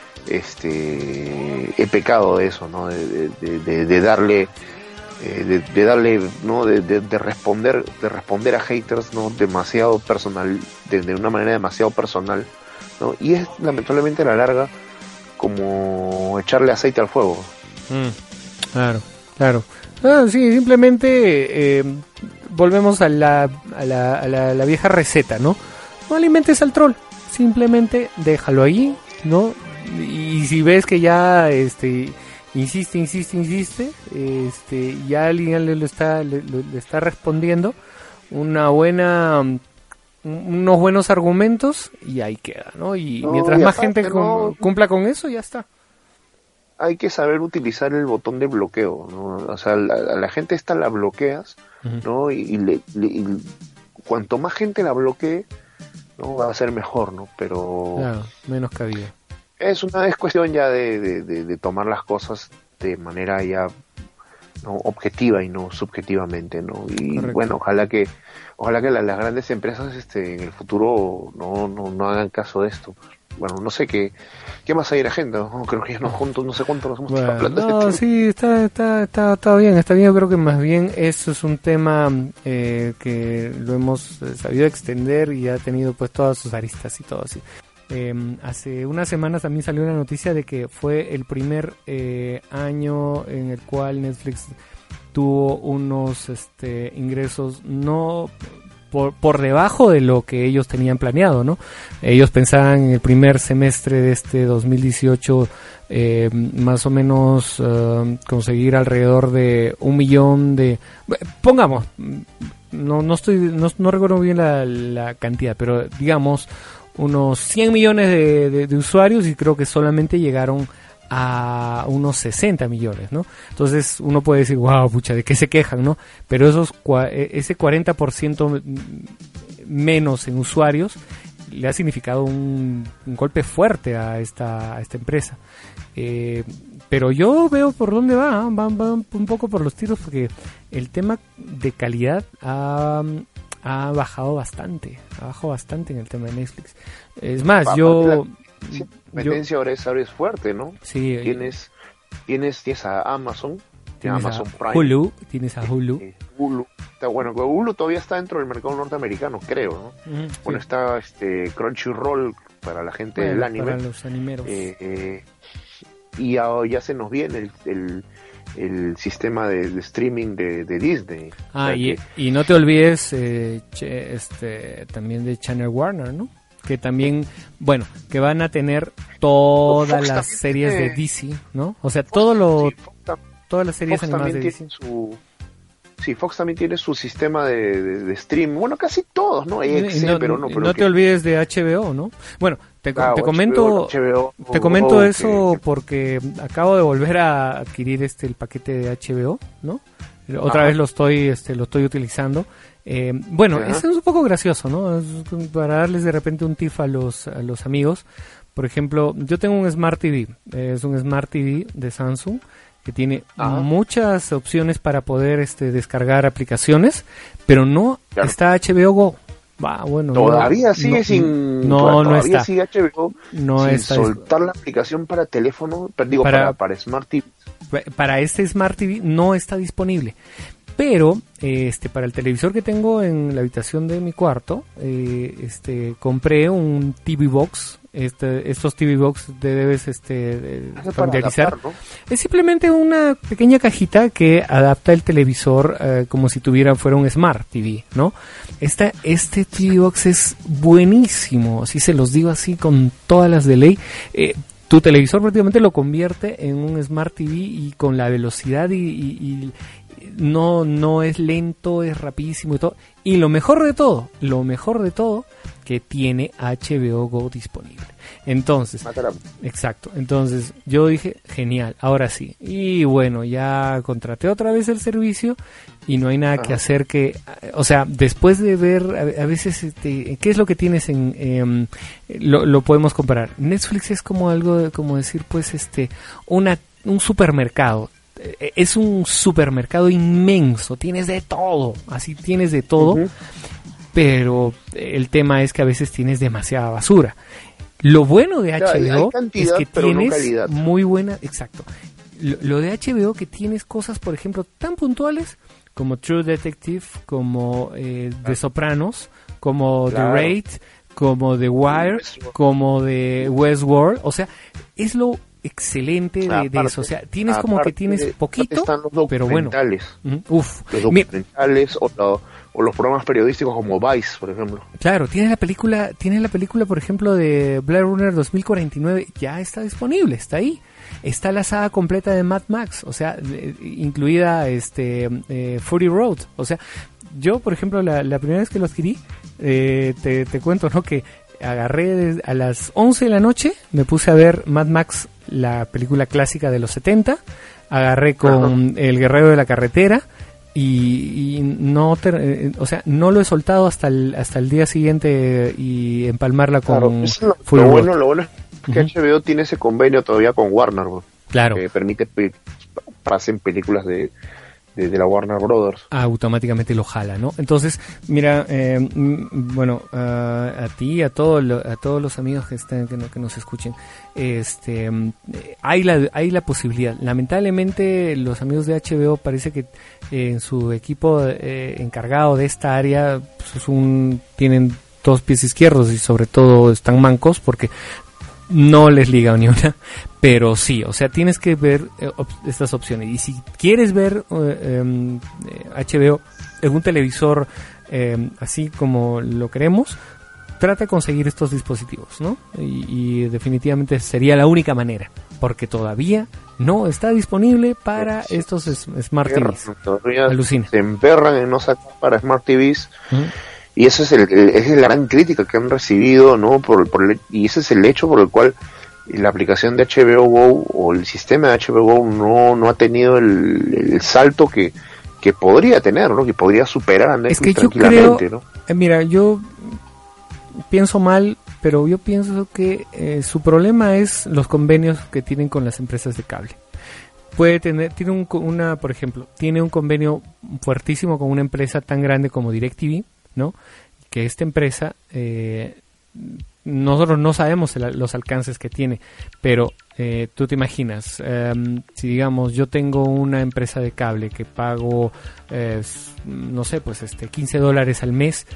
este, he pecado de eso, ¿no? De, de, de, de darle De, de darle, ¿no? De, de, de responder, de responder a haters, ¿no? Demasiado personal, de, de una manera demasiado personal, ¿no? Y es lamentablemente a la larga como echarle aceite al fuego. Mm, claro, claro. Ah, sí, simplemente eh, volvemos a la, a la, a la, a la vieja receta, ¿no? No alimentes al troll, simplemente déjalo ahí, ¿no? Y si ves que ya, este insiste, insiste, insiste, este, ya alguien le, le está le, le está respondiendo una buena, unos buenos argumentos y ahí queda, ¿no? Y no, mientras y más gente no, cumpla con eso, ya está. Hay que saber utilizar el botón de bloqueo, ¿no? O sea, la, a la gente esta la bloqueas, uh-huh. ¿no? Y, y, le, le, y cuanto más gente la bloquee, ¿no? Va a ser mejor, ¿no? Pero claro, menos cabida. Es una es cuestión ya de, de, de, de tomar las cosas de manera ya, ¿no? Objetiva y no subjetivamente, ¿no? Y correcto. Bueno, ojalá que ojalá que la, las grandes empresas este en el futuro no, no, no hagan caso de esto. Bueno, no sé qué qué más hay en la agenda, ¿no? Creo que ya nos juntos, no sé cuánto nos hemos bueno, hablando no, de este sí, está, está, está, está bien, está bien. Yo creo que más bien eso es un tema eh, que lo hemos sabido extender y ha tenido pues todas sus aristas y todo así. Eh, hace unas semanas también salió una noticia de que fue el primer eh, año en el cual Netflix tuvo unos este, ingresos no por, por debajo de lo que ellos tenían planeado, ¿no? Ellos pensaban en el primer semestre de este dos mil dieciocho eh, más o menos uh, conseguir alrededor de un millón de... Pongamos, no no estoy no, no recuerdo bien la, la cantidad, pero digamos unos cien millones de, de, de usuarios, y creo que solamente llegaron a unos sesenta millones, ¿no? Entonces uno puede decir, wow, pucha, ¿de qué se quejan, no? Pero esos ese cuarenta por ciento menos en usuarios le ha significado un, un golpe fuerte a esta a esta empresa. Eh, pero yo veo por dónde va, ¿eh? va, va un poco por los tiros, porque el tema de calidad ha, ha bajado bastante, ha bajado bastante en el tema de Netflix. Es más, Aparte yo... La competencia ahora es, ahora es fuerte, ¿no? Sí. Tienes, tienes, tienes a Amazon, tienes Amazon a Prime. Hulu, tienes a Hulu. Eh, Hulu. Está, bueno, Hulu todavía está dentro del mercado norteamericano, creo, ¿no? Mm, bueno, sí. Está este Crunchyroll para la gente bueno, del anime. Para los animeros. Eh, eh, y ya, ya se nos viene el, el, el sistema de, de streaming de, de Disney. Ah, o sea y, que... y no te olvides eh, che, este también de Channel Warner, ¿no? Que también, bueno, que van a tener todas las series tiene... de D C, ¿no? O sea, Fox, todo lo, sí, Fox, todas las series Fox animadas de D C. Su, sí, Fox también tiene su sistema de, de, de stream. Bueno, casi todos, ¿no? X, no, pero no. Pero no que... te olvides de H B O, ¿no? Bueno, te, ah, te comento, H B O, te comento oh, eso que... porque acabo de volver a adquirir este el paquete de H B O, ¿no? Otra Ajá. vez lo estoy, este, lo estoy utilizando. Eh, bueno, Ajá. eso es un poco gracioso, ¿no? Es para darles de repente un tip a los, a los amigos. Por ejemplo, yo tengo un Smart T V, es un Smart T V de Samsung que tiene Ajá. muchas opciones para poder este, descargar aplicaciones, pero no claro. está H B O Go. Va, bueno, todavía no, sigue no, sin no, todavía no está. sigue H B O no sin está soltar la aplicación para teléfono, digo para, para, para Smart T V. Para este Smart T V no está disponible. Pero este para el televisor que tengo en la habitación de mi cuarto, eh, este compré un T V Box. Este, estos T V Box te debes este familiarizar. Adaptar, ¿no? Es simplemente una pequeña cajita que adapta el televisor eh, como si tuviera fuera un Smart T V, ¿no? Esta, este T V Box es buenísimo, así se los digo así con todas las de ley. Eh, tu televisor prácticamente lo convierte en un Smart T V y con la velocidad y, y, y no no es lento, es rapidísimo y todo. Y lo mejor de todo, lo mejor de todo, que tiene H B O Go disponible. Entonces, Matarán. exacto. Entonces yo dije, genial, ahora sí. Y bueno, ya contraté otra vez el servicio y no hay nada Ajá. que hacer que, o sea, después de ver a, a veces, este, ¿qué es lo que tienes en, eh, lo, lo podemos comparar? Netflix es como algo, como decir, pues, este, una un supermercado. Es un supermercado inmenso, tienes de todo, así tienes de todo, uh-huh. pero el tema es que a veces tienes demasiada basura. Lo bueno de H B O cantidad, es que tienes no muy buena, exacto. Lo, lo de H B O que tienes cosas, por ejemplo, tan puntuales como True Detective, como eh, The ah. Sopranos, como claro. The Raid, como The Wire, como de Westworld, o sea, es lo excelente de, aparte, de eso, o sea, tienes como que tienes poquito, están los pero bueno. Uh-huh. Uf, los documentales o, lo, o los programas periodísticos como Vice, por ejemplo. Claro, tienes la película, tienes la película, por ejemplo, de Blade Runner dos mil cuarenta y nueve, ya está disponible, está ahí. Está la saga completa de Mad Max, o sea, eh, incluida este eh, Fury Road, o sea, yo, por ejemplo, la, la primera vez que lo adquirí, eh, te, te cuento, ¿no? Que agarré a las once de la noche, me puse a ver Mad Max, la película clásica de los setenta, agarré con Ajá. El Guerrero de la Carretera y, y no te, eh, o sea, no lo he soltado hasta el hasta el día siguiente y empalmarla con claro, lo, Full lo World. bueno, lo bueno es que uh-huh. H B O tiene ese convenio todavía con Warner, bro, claro, que permite que pasen películas de De, de la Warner Brothers. Automáticamente lo jala, ¿no? Entonces, mira, eh, bueno, uh, a ti, a todos a todos los amigos que estén, que, no, que nos escuchen, este, hay la hay la posibilidad. Lamentablemente, los amigos de H B O parece que eh, en su equipo eh, encargado de esta área, pues es un, tienen dos pies izquierdos y sobre todo están mancos porque no les liga ni una, pero sí, o sea, tienes que ver eh, op- estas opciones. Y si quieres ver eh, eh, H B O en un televisor eh, así como lo queremos, trata de conseguir estos dispositivos, ¿no? Y, y definitivamente sería la única manera, porque todavía no está disponible para sí, estos es, Smart T Vs. Todavía Alucina. Se emperran en no sacar para Smart T Vs. Uh-huh. Y esa es, el, el, esa es la gran crítica que han recibido, ¿no? Por, por el, y ese es el hecho por el cual la aplicación de H B O Go o el sistema de H B O Go no, no ha tenido el, el salto que, que podría tener, ¿no? Que podría superar a Netflix es que yo tranquilamente, creo, ¿no? Eh, mira, yo pienso mal, pero yo pienso que eh, su problema es los convenios que tienen con las empresas de cable. Puede tener, tiene un, una, por ejemplo, tiene un convenio fuertísimo con una empresa tan grande como DirecTV, ¿no? Que esta empresa, eh, nosotros no sabemos el, los alcances que tiene, pero eh, tú te imaginas, eh, si digamos yo tengo una empresa de cable que pago, eh, no sé, pues este quince dólares al mes,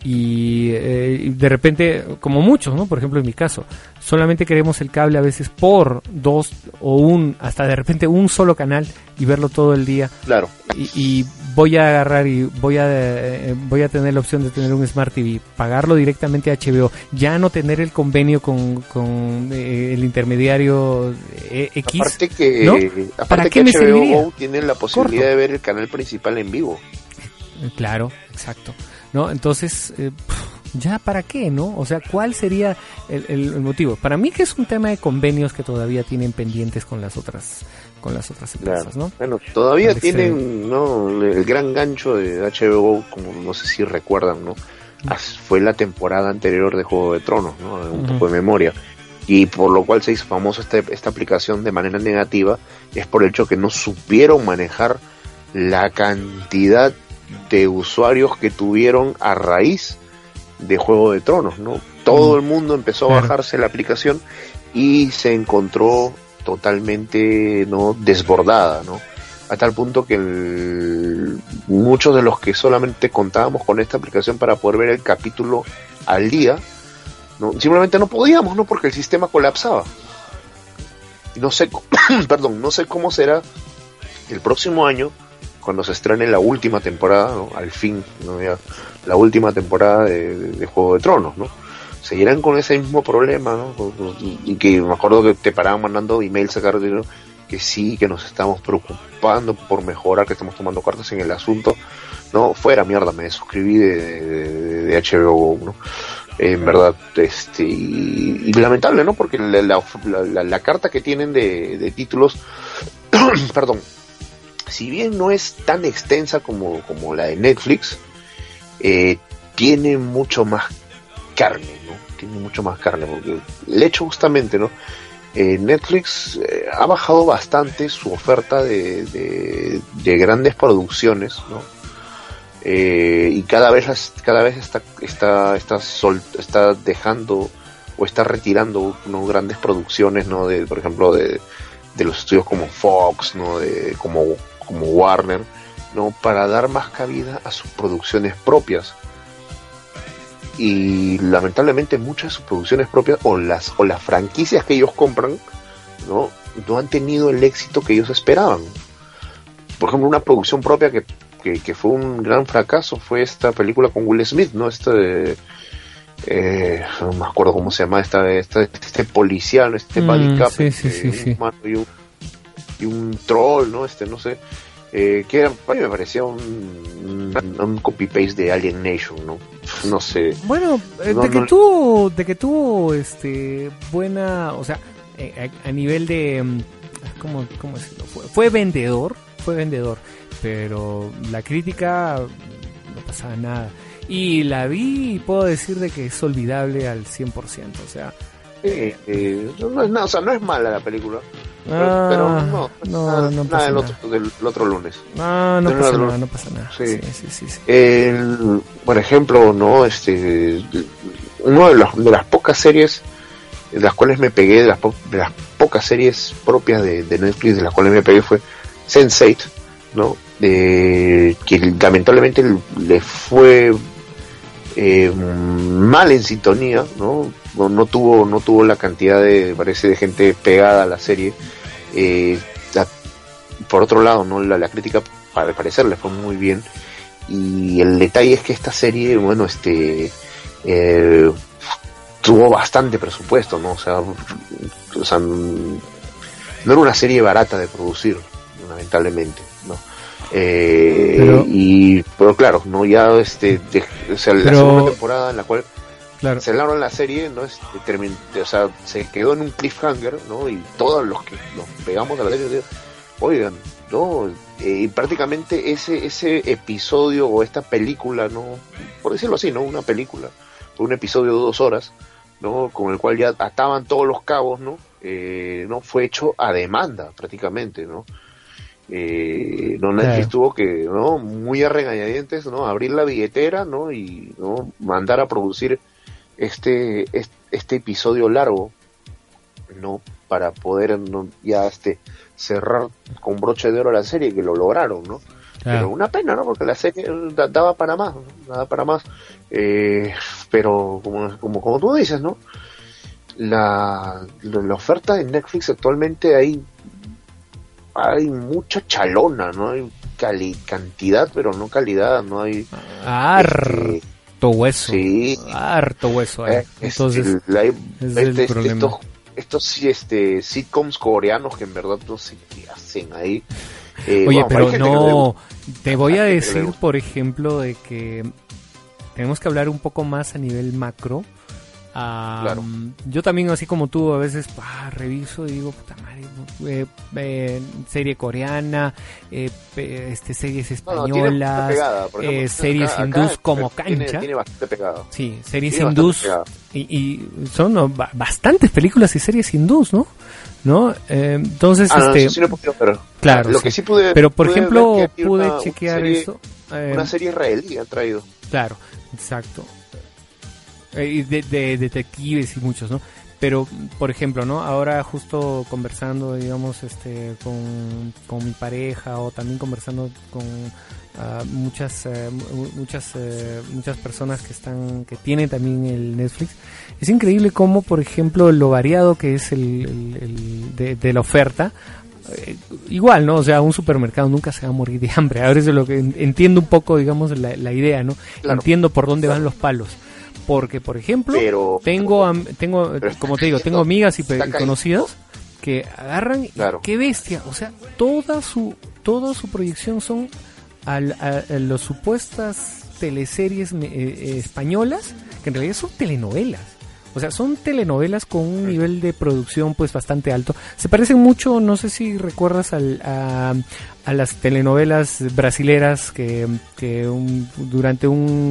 y eh, de repente, como muchos, ¿no? Por ejemplo, en mi caso, solamente queremos el cable a veces por dos o un, hasta de repente un solo canal y verlo todo el día. Claro. Y, y voy a agarrar y voy a eh, voy a tener la opción de tener un Smart T V, pagarlo directamente a H B O, ya no tener el convenio con, con eh, el intermediario eh, X. Aparte que, ¿no? aparte ¿Para que qué me H B O serviría? Go tiene la posibilidad Corto. de ver el canal principal en vivo. Claro, exacto. ¿No? Entonces, eh, ¿ya para qué, no? O sea, ¿cuál sería el, el, el motivo? Para mí que es un tema de convenios que todavía tienen pendientes con las otras con las otras empresas, claro. ¿no? Bueno, todavía Alex, tienen, ¿no? El gran gancho de H B O Go, como no sé si recuerdan, ¿no? Fue la temporada anterior de Juego de Tronos, ¿no? Un uh-huh. poco de memoria. Y por lo cual se hizo famosa este, esta aplicación de manera negativa, es por el hecho que no supieron manejar la cantidad de usuarios que tuvieron a raíz de Juego de Tronos, ¿no? Todo el mundo empezó a bajarse la aplicación y se encontró totalmente, ¿no? desbordada, ¿no? A tal punto que el, muchos de los que solamente contábamos con esta aplicación para poder ver el capítulo al día, ¿no? Simplemente no podíamos, ¿no? Porque el sistema colapsaba. Y no sé, perdón, no sé cómo será el próximo año cuando se estrene la última temporada, ¿no? Al fin, ¿no? Ya, la última temporada de, de, de Juego de Tronos, ¿no? Seguirán con ese mismo problema, ¿no? Y que me acuerdo que te paraban mandando emails a Carlos, ¿no? Que sí, que nos estamos preocupando por mejorar, que estamos tomando cartas en el asunto. No, fuera mierda, me suscribí de, de, de H B O Go, ¿no? En verdad, este, y, y lamentable, ¿no? Porque la, la, la, la carta que tienen de, de títulos, perdón, si bien no es tan extensa como, como la de Netflix, eh, tiene mucho más carne, ¿no? Tiene mucho más carne, porque el hecho justamente, ¿no? Eh, Netflix eh, ha bajado bastante su oferta de, de, de grandes producciones, ¿no? Eh, y cada vez las, cada vez está está está, sol, está dejando o está retirando, ¿no? grandes producciones, ¿no? De, por ejemplo, de, de los estudios como Fox, ¿no? De como como Warner, ¿no? Para dar más cabida a sus producciones propias. Y lamentablemente muchas de sus producciones propias o las o las franquicias que ellos compran, ¿no? no han tenido el éxito que ellos esperaban. Por ejemplo, una producción propia que, que, que fue un gran fracaso fue esta película con Will Smith, ¿no? Este eh, no me acuerdo cómo se llama, esta, esta este policial, este mm, body cap, sí, sí, sí, un sí. humano y un, y un troll, ¿no? Este, no sé. Eh, que era, a mí me parecía un, un, un copy-paste de Alien Nation, ¿no? No sé. Bueno, eh, no, de que no... tuvo, de que tuvo, este, buena, o sea, eh, a, a nivel de, ¿cómo, cómo decirlo? Fue, fue vendedor, fue vendedor, pero la crítica no pasaba nada. Y la vi y puedo decir de que es olvidable al cien por ciento, o sea... Eh, eh, no es nada, o sea, no es mala la película, ah, pero, pero no, no, nada, no nada del nada. otro, del, del otro lunes. No, no del pasa otro... nada, no pasa nada. Sí. Sí, sí, sí, sí. El, por ejemplo, no, este, una de las, de las pocas series de las cuales me pegué, de las, po- de las pocas series propias de, de Netflix de las cuales me pegué fue sense eight, ¿no? De, que lamentablemente le fue eh, mal en sintonía, ¿no? No, no tuvo no tuvo la cantidad de, parece, de gente pegada a la serie. Eh, la, por otro lado, no la, la crítica, al parecer, le fue muy bien. y el detalle es que esta serie, bueno, este eh, tuvo bastante presupuesto, ¿no? O sea, o sea, no era una serie barata de producir, lamentablemente, ¿no? Eh, pero, y pero claro, no ya este de, o sea, pero, la segunda temporada en la cual claro. se hablaron la serie, no este, termin, o sea, se quedó en un cliffhanger, ¿no? Y todos los que nos pegamos a la serie, oigan, no, eh, y prácticamente ese ese episodio o esta película, no, por decirlo así, no, una película, un episodio de dos horas, no, con el cual ya ataban todos los cabos, no, eh, no fue hecho a demanda prácticamente, no. Eh, no Netflix claro. tuvo que, no, muy a regañadientes, no, abrir la billetera, no, y no mandar a producir este este, este episodio largo, no, para poder no, ya este cerrar con broche de oro la serie, que lo lograron, no. Claro. Pero una pena, ¿no? Porque la serie daba para más, ¿no? daba para más. Eh, pero como, como como tú dices, ¿no? La, la oferta de Netflix actualmente hay hay mucha chalona, ¿no? Hay cali- cantidad, pero no calidad, no hay... Harto este, hueso. Sí. Harto hueso. Eh. Entonces, este, la, es este, el este, problema. Estos, estos sí, este, sitcoms coreanos que en verdad no sé qué hacen ahí. Eh, Oye, bueno, pero no, te voy a decir, por ejemplo, de que tenemos que hablar un poco más a nivel macro. Um, claro. Yo también, así como tú, a veces ah, reviso y digo, puta madre, eh, eh, serie coreana, eh, este series españolas, no, no, pegada, ejemplo, eh, series acá, hindús acá como Cancha. Tiene, tiene bastante pegado. Sí, series tiene hindús. Y, y son no, bastantes películas y series hindús, ¿no? ¿No? Eh, entonces, ah, este. No, sí, no puedo, pero, claro. Lo sí. que sí pude. Pero, por pude ejemplo, pude una, chequear una serie, eso. Eh, una serie israelí han traído. Claro, exacto. De, de, de detectives y muchos, ¿no? Pero, por ejemplo, ¿no? Ahora justo conversando, digamos, este, con, con mi pareja o también conversando con uh, muchas, uh, muchas, uh, muchas personas que están, que tienen también el Netflix. Es increíble cómo, por ejemplo, lo variado que es el, el, el de, de la oferta. Eh, igual, ¿no? O sea, un supermercado nunca se va a morir de hambre. Ahora es de lo que entiendo un poco, digamos, la, la idea, ¿no? Claro. Entiendo por dónde claro. van los palos. Porque, por ejemplo, pero, tengo, am, tengo como te digo, tengo amigas y, pe- y conocidos que agarran claro. y qué bestia, o sea, toda su toda su proyección son al, a, a las supuestas teleseries eh, eh, españolas, que en realidad son telenovelas. O sea, son telenovelas con un nivel de producción pues bastante alto. Se parecen mucho, no sé si recuerdas al, a, a las telenovelas brasileras que, que un, durante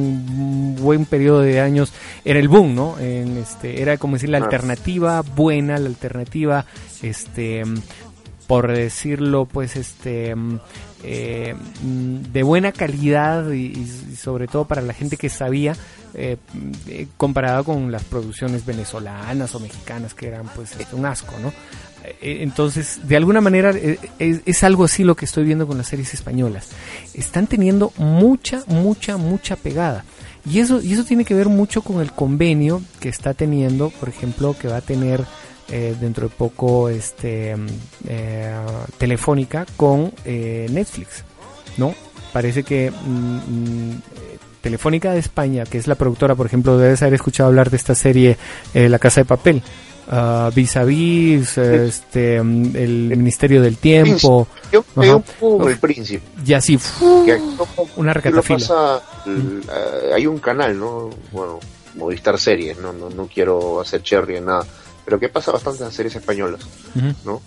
un buen periodo de años era el boom, ¿no? En este, era como decir la alternativa buena, la alternativa, este, por decirlo, pues, este, eh, de buena calidad y, y sobre todo para la gente que sabía. Eh, eh, comparado con las producciones venezolanas o mexicanas que eran pues este, un asco, ¿no? Eh, entonces, de alguna manera eh, es, es algo así lo que estoy viendo con las series españolas. Están teniendo mucha, mucha, mucha pegada. Y eso, y eso tiene que ver mucho con el convenio que está teniendo, por ejemplo, que va a tener eh, dentro de poco este eh, Telefónica con eh, Netflix, ¿no? Parece que mm, Telefónica de España, que es la productora, por ejemplo, debes haber escuchado hablar de esta serie eh, La Casa de Papel, uh, Vis a Vis, eh, este, um, el Ministerio del Tiempo. Yo veo un poco El Príncipe. Y así, uh, que una recatafila. Pasa, uh, hay un canal, ¿no? Bueno, Movistar Series, no, no, no quiero hacer cherry en nada, pero que pasa bastante en series españolas, uh-huh. ¿no?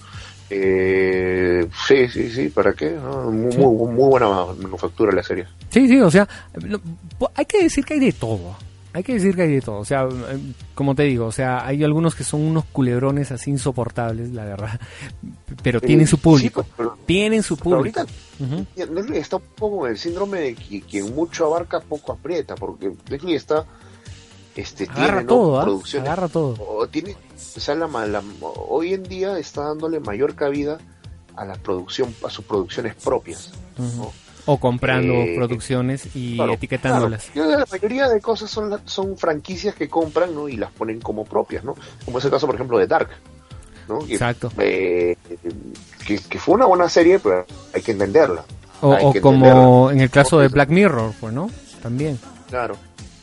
Eh, sí, sí, sí, ¿para qué? ¿No? Muy, sí. muy, muy buena manufactura la serie. Sí, sí, o sea, hay que decir que hay de todo. Hay que decir que hay de todo. O sea, como te digo, o sea, hay algunos que son unos culebrones así insoportables, la verdad. Pero eh, tienen su público. Sí, pero, tienen su público. Uh-huh. Netflix está un poco con el síndrome de que quien mucho abarca, poco aprieta, porque Netflix está... Este, agarra tiene, todo, ¿no? ¿eh? Producciones, agarra todo. O tiene, o sea, la, la, hoy en día está dándole mayor cabida a la producción, a sus producciones propias, uh-huh. ¿no? O comprando eh, producciones y claro, etiquetándolas. Claro. La mayoría de cosas son son franquicias que compran, ¿no? Y las ponen como propias, ¿no? Como es el caso, por ejemplo, de Dark, ¿no? Que, exacto. Eh, que, que fue una buena serie, pero hay que entenderla. O, o como en el caso de Black Mirror, pues, ¿no? También. Claro.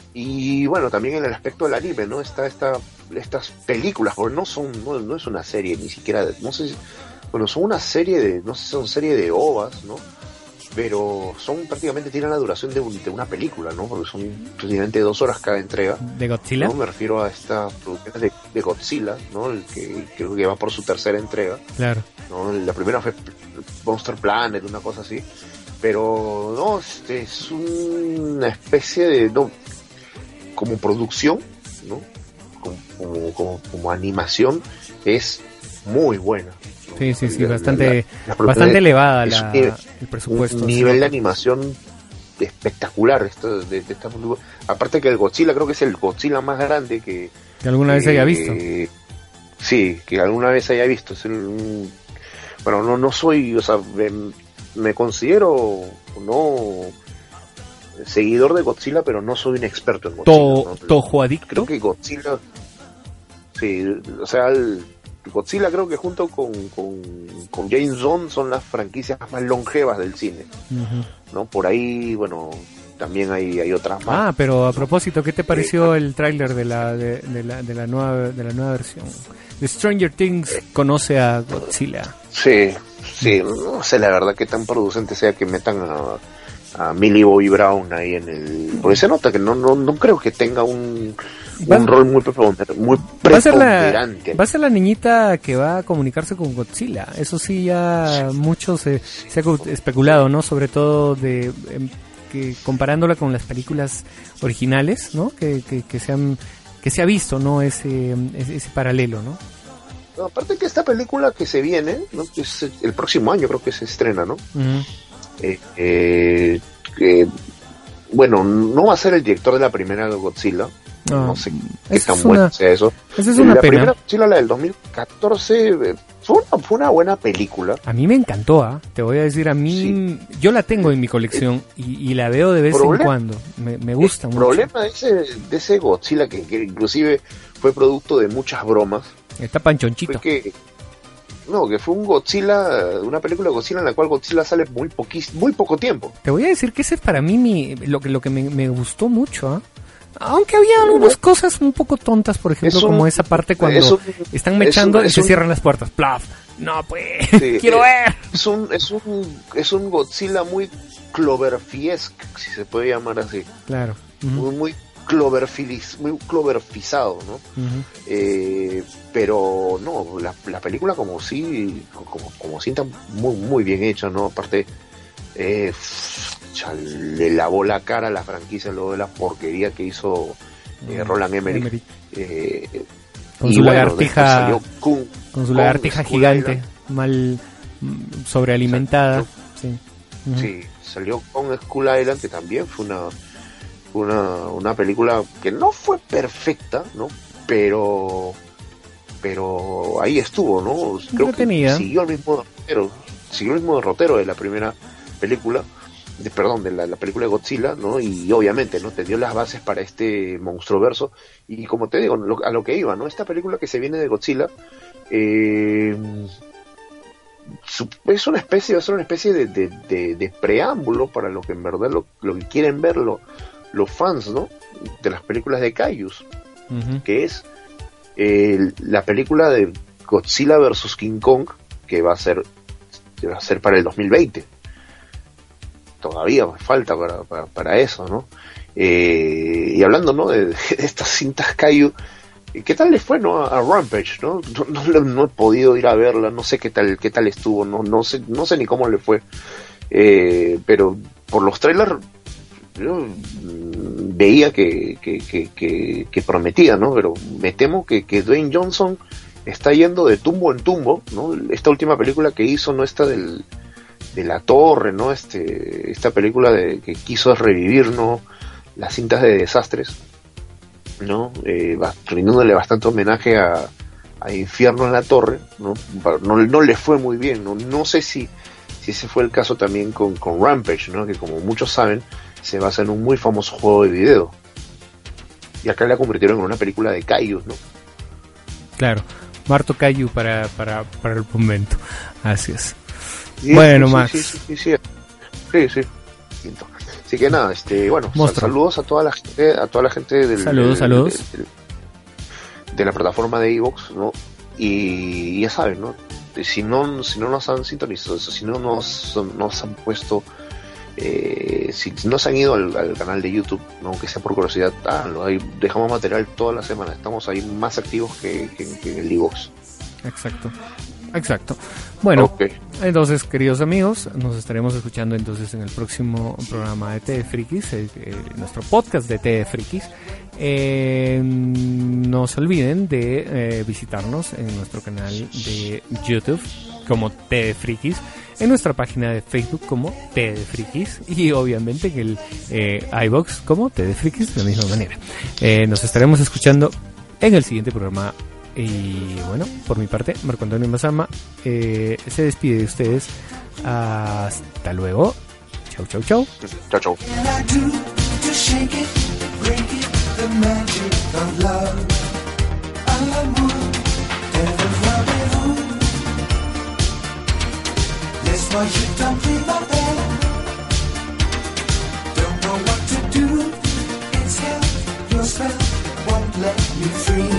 Y bueno, también en el aspecto del anime, ¿no? Está esta, estas películas, porque no son, no, no es una serie ni siquiera, de, no sé si, bueno, son una serie de, no sé si son serie de ovas, ¿no? Pero son prácticamente, tienen la duración de, un, de una película, ¿no? Porque son prácticamente dos horas cada entrega. ¿De Godzilla? ¿No? Me refiero a esta producción de, de Godzilla, ¿no? El que creo que va por su tercera entrega. Claro. ¿No? La primera fue Monster Planet, una cosa así. Pero no, este es una especie de, no, como producción, ¿no? Como, como, como, como animación es muy buena. Sí, sí, sí, bastante, la, la, bastante elevada la, nivel, el presupuesto. Un nivel sí. de animación espectacular. Esto, de, de esta, aparte que el Godzilla creo que es el Godzilla más grande que... Que alguna vez eh, haya visto. Sí, que alguna vez haya visto. Es el, bueno, no, no soy, o sea, me, me considero no seguidor de Godzilla, pero no soy un experto en Godzilla. To, ¿no? ¿Tojo adicto? Creo que Godzilla... Sí, o sea, el... Godzilla creo que junto con, con, con James Bond son las franquicias más longevas del cine, uh-huh. ¿no? Por ahí, bueno, también hay, hay otras más. Ah, pero a propósito, ¿qué te pareció eh, el tráiler de la, de, de, la, de, la nueva, de la nueva versión? The Stranger Things eh, conoce a Godzilla. Sí, sí, no sé la verdad que tan producente sea que metan a, a Millie Bobby Brown ahí en el... Porque se nota que no, no, no creo que tenga un... un va, rol muy preponderante, muy preponderante. Va a, ser la, va a ser la niñita que va a comunicarse con Godzilla. Eso sí, ya mucho se, se ha especulado, ¿no? Sobre todo de eh, que comparándola con las películas originales, ¿no? Que, que, que se han, que se ha visto, ¿no? Ese, ese, ese paralelo, ¿no? No, aparte que esta película que se viene, ¿no? Es el próximo año creo que se estrena, ¿no? Uh-huh. Eh, eh, eh, bueno, no va a ser el director de la primera Godzilla. No, no sé qué tan bueno una, sea eso. Esa es una la pena. primera Godzilla, la del dos mil catorce, fue una, fue una buena película. A mí me encantó, ¿eh? Te voy a decir, a mí, sí. Yo la tengo en mi colección y, y la veo de vez problema, en cuando. Me, me gusta el mucho. El problema de ese, de ese Godzilla, que, que inclusive fue producto de muchas bromas. Está panchonchito. Fue que, no, que fue un Godzilla, una película de Godzilla en la cual Godzilla sale muy poquis, muy poco tiempo. Te voy a decir que ese es para mí mi, lo que, lo que me, me gustó mucho, ¿eh? Aunque había algunas cosas un poco tontas, por ejemplo, un, como esa parte cuando un, están mechando un, y se un, cierran las puertas. ¡Plaf! No, pues, sí, quiero eh, ver. Es un, es un, es un Godzilla muy Cloverfiesque, si se puede llamar así. Claro. Uh-huh. Muy, muy Cloverfilis, muy Cloverfizado, ¿no? Uh-huh. Eh, pero no, la, la película como sí, como, como sí está muy, muy bien hecha, ¿no? Aparte, eh, le lavó la cara a la franquicia luego de la porquería que hizo eh, Roland Emmerich, Emmerich. Eh, con, su bueno, Kung, con su lagartija con gigante Island. Mal sobrealimentada. Sí, uh-huh. sí, salió con Skull Island, que también fue una una, una película que no fue perfecta, ¿no? Pero pero ahí estuvo, ¿no? Creo que siguió el mismo derrotero, siguió el mismo derrotero de la primera película. De, perdón, de la, la película de Godzilla, ¿no? Y obviamente, ¿no? Te dio las bases para este monstruoverso. Y como te digo, lo, a lo que iba, ¿no? Esta película que se viene de Godzilla eh, su, es una especie, va a ser una especie de, de, de, de preámbulo para lo que en verdad lo, lo que quieren ver lo, los fans, ¿no? De las películas de Kaijus, uh-huh. que es eh, la película de Godzilla versus King Kong, que va a ser, va a ser para el dos mil veinte. Todavía falta para, para, para eso, ¿no? Eh, y hablando, ¿no? De, de estas cintas Kaiju, ¿qué tal le fue, no? A, a Rampage, ¿no? No, no, no he podido ir a verla, no sé qué tal, qué tal estuvo, no, no sé, no sé ni cómo le fue, eh, pero por los trailers yo veía que, que, que, que, que prometía, ¿no? Pero me temo que, que Dwayne Johnson está yendo de tumbo en tumbo, ¿no? Esta última película que hizo, no esta del de la torre, ¿no? Este, esta película de que quiso revivir, ¿no? Las cintas de desastres, ¿no? Eh, va, rindiéndole bastante homenaje a, a Infierno en la Torre, ¿no? No, no le fue muy bien, ¿no? No sé si, si ese fue el caso también con, con Rampage, ¿no? Que como muchos saben, se basa en un muy famoso juego de video. Y acá la convirtieron en una película de Kaiju, ¿no? Claro, Marto Kaiju para, para, para el momento. Así es. Sí, bueno, sí, Max. Sí, sí, sí, sí. Sí, sí. Así que nada, este, bueno, sal, saludos a toda la gente, a toda la gente del, saludos, del, saludos. Del, del, de la plataforma de iVoox, ¿no? Y ya saben, ¿no? Si no, si no nos han sintonizado, si no nos, nos han puesto, eh, si no se han ido al, al canal de YouTube, ¿no? Aunque sea por curiosidad, háganlo. Ahí dejamos material toda la semana, estamos ahí más activos que, que, que en el iVoox. Exacto. Exacto. Bueno, okay. Entonces, queridos amigos, nos estaremos escuchando entonces en el próximo programa de T V Frikis, eh, eh, nuestro podcast de T V Frikis. Eh, no se olviden de eh, visitarnos en nuestro canal de YouTube como T V Frikis, en nuestra página de Facebook como T V Frikis y obviamente en el eh, iVoox como T V Frikis de la misma manera. Eh, nos estaremos escuchando en el siguiente programa. Y bueno, por mi parte, Marco Antonio Mazama eh, se despide de ustedes. Hasta luego. Chau, chau, chau. Chau, chau. Won't let me free.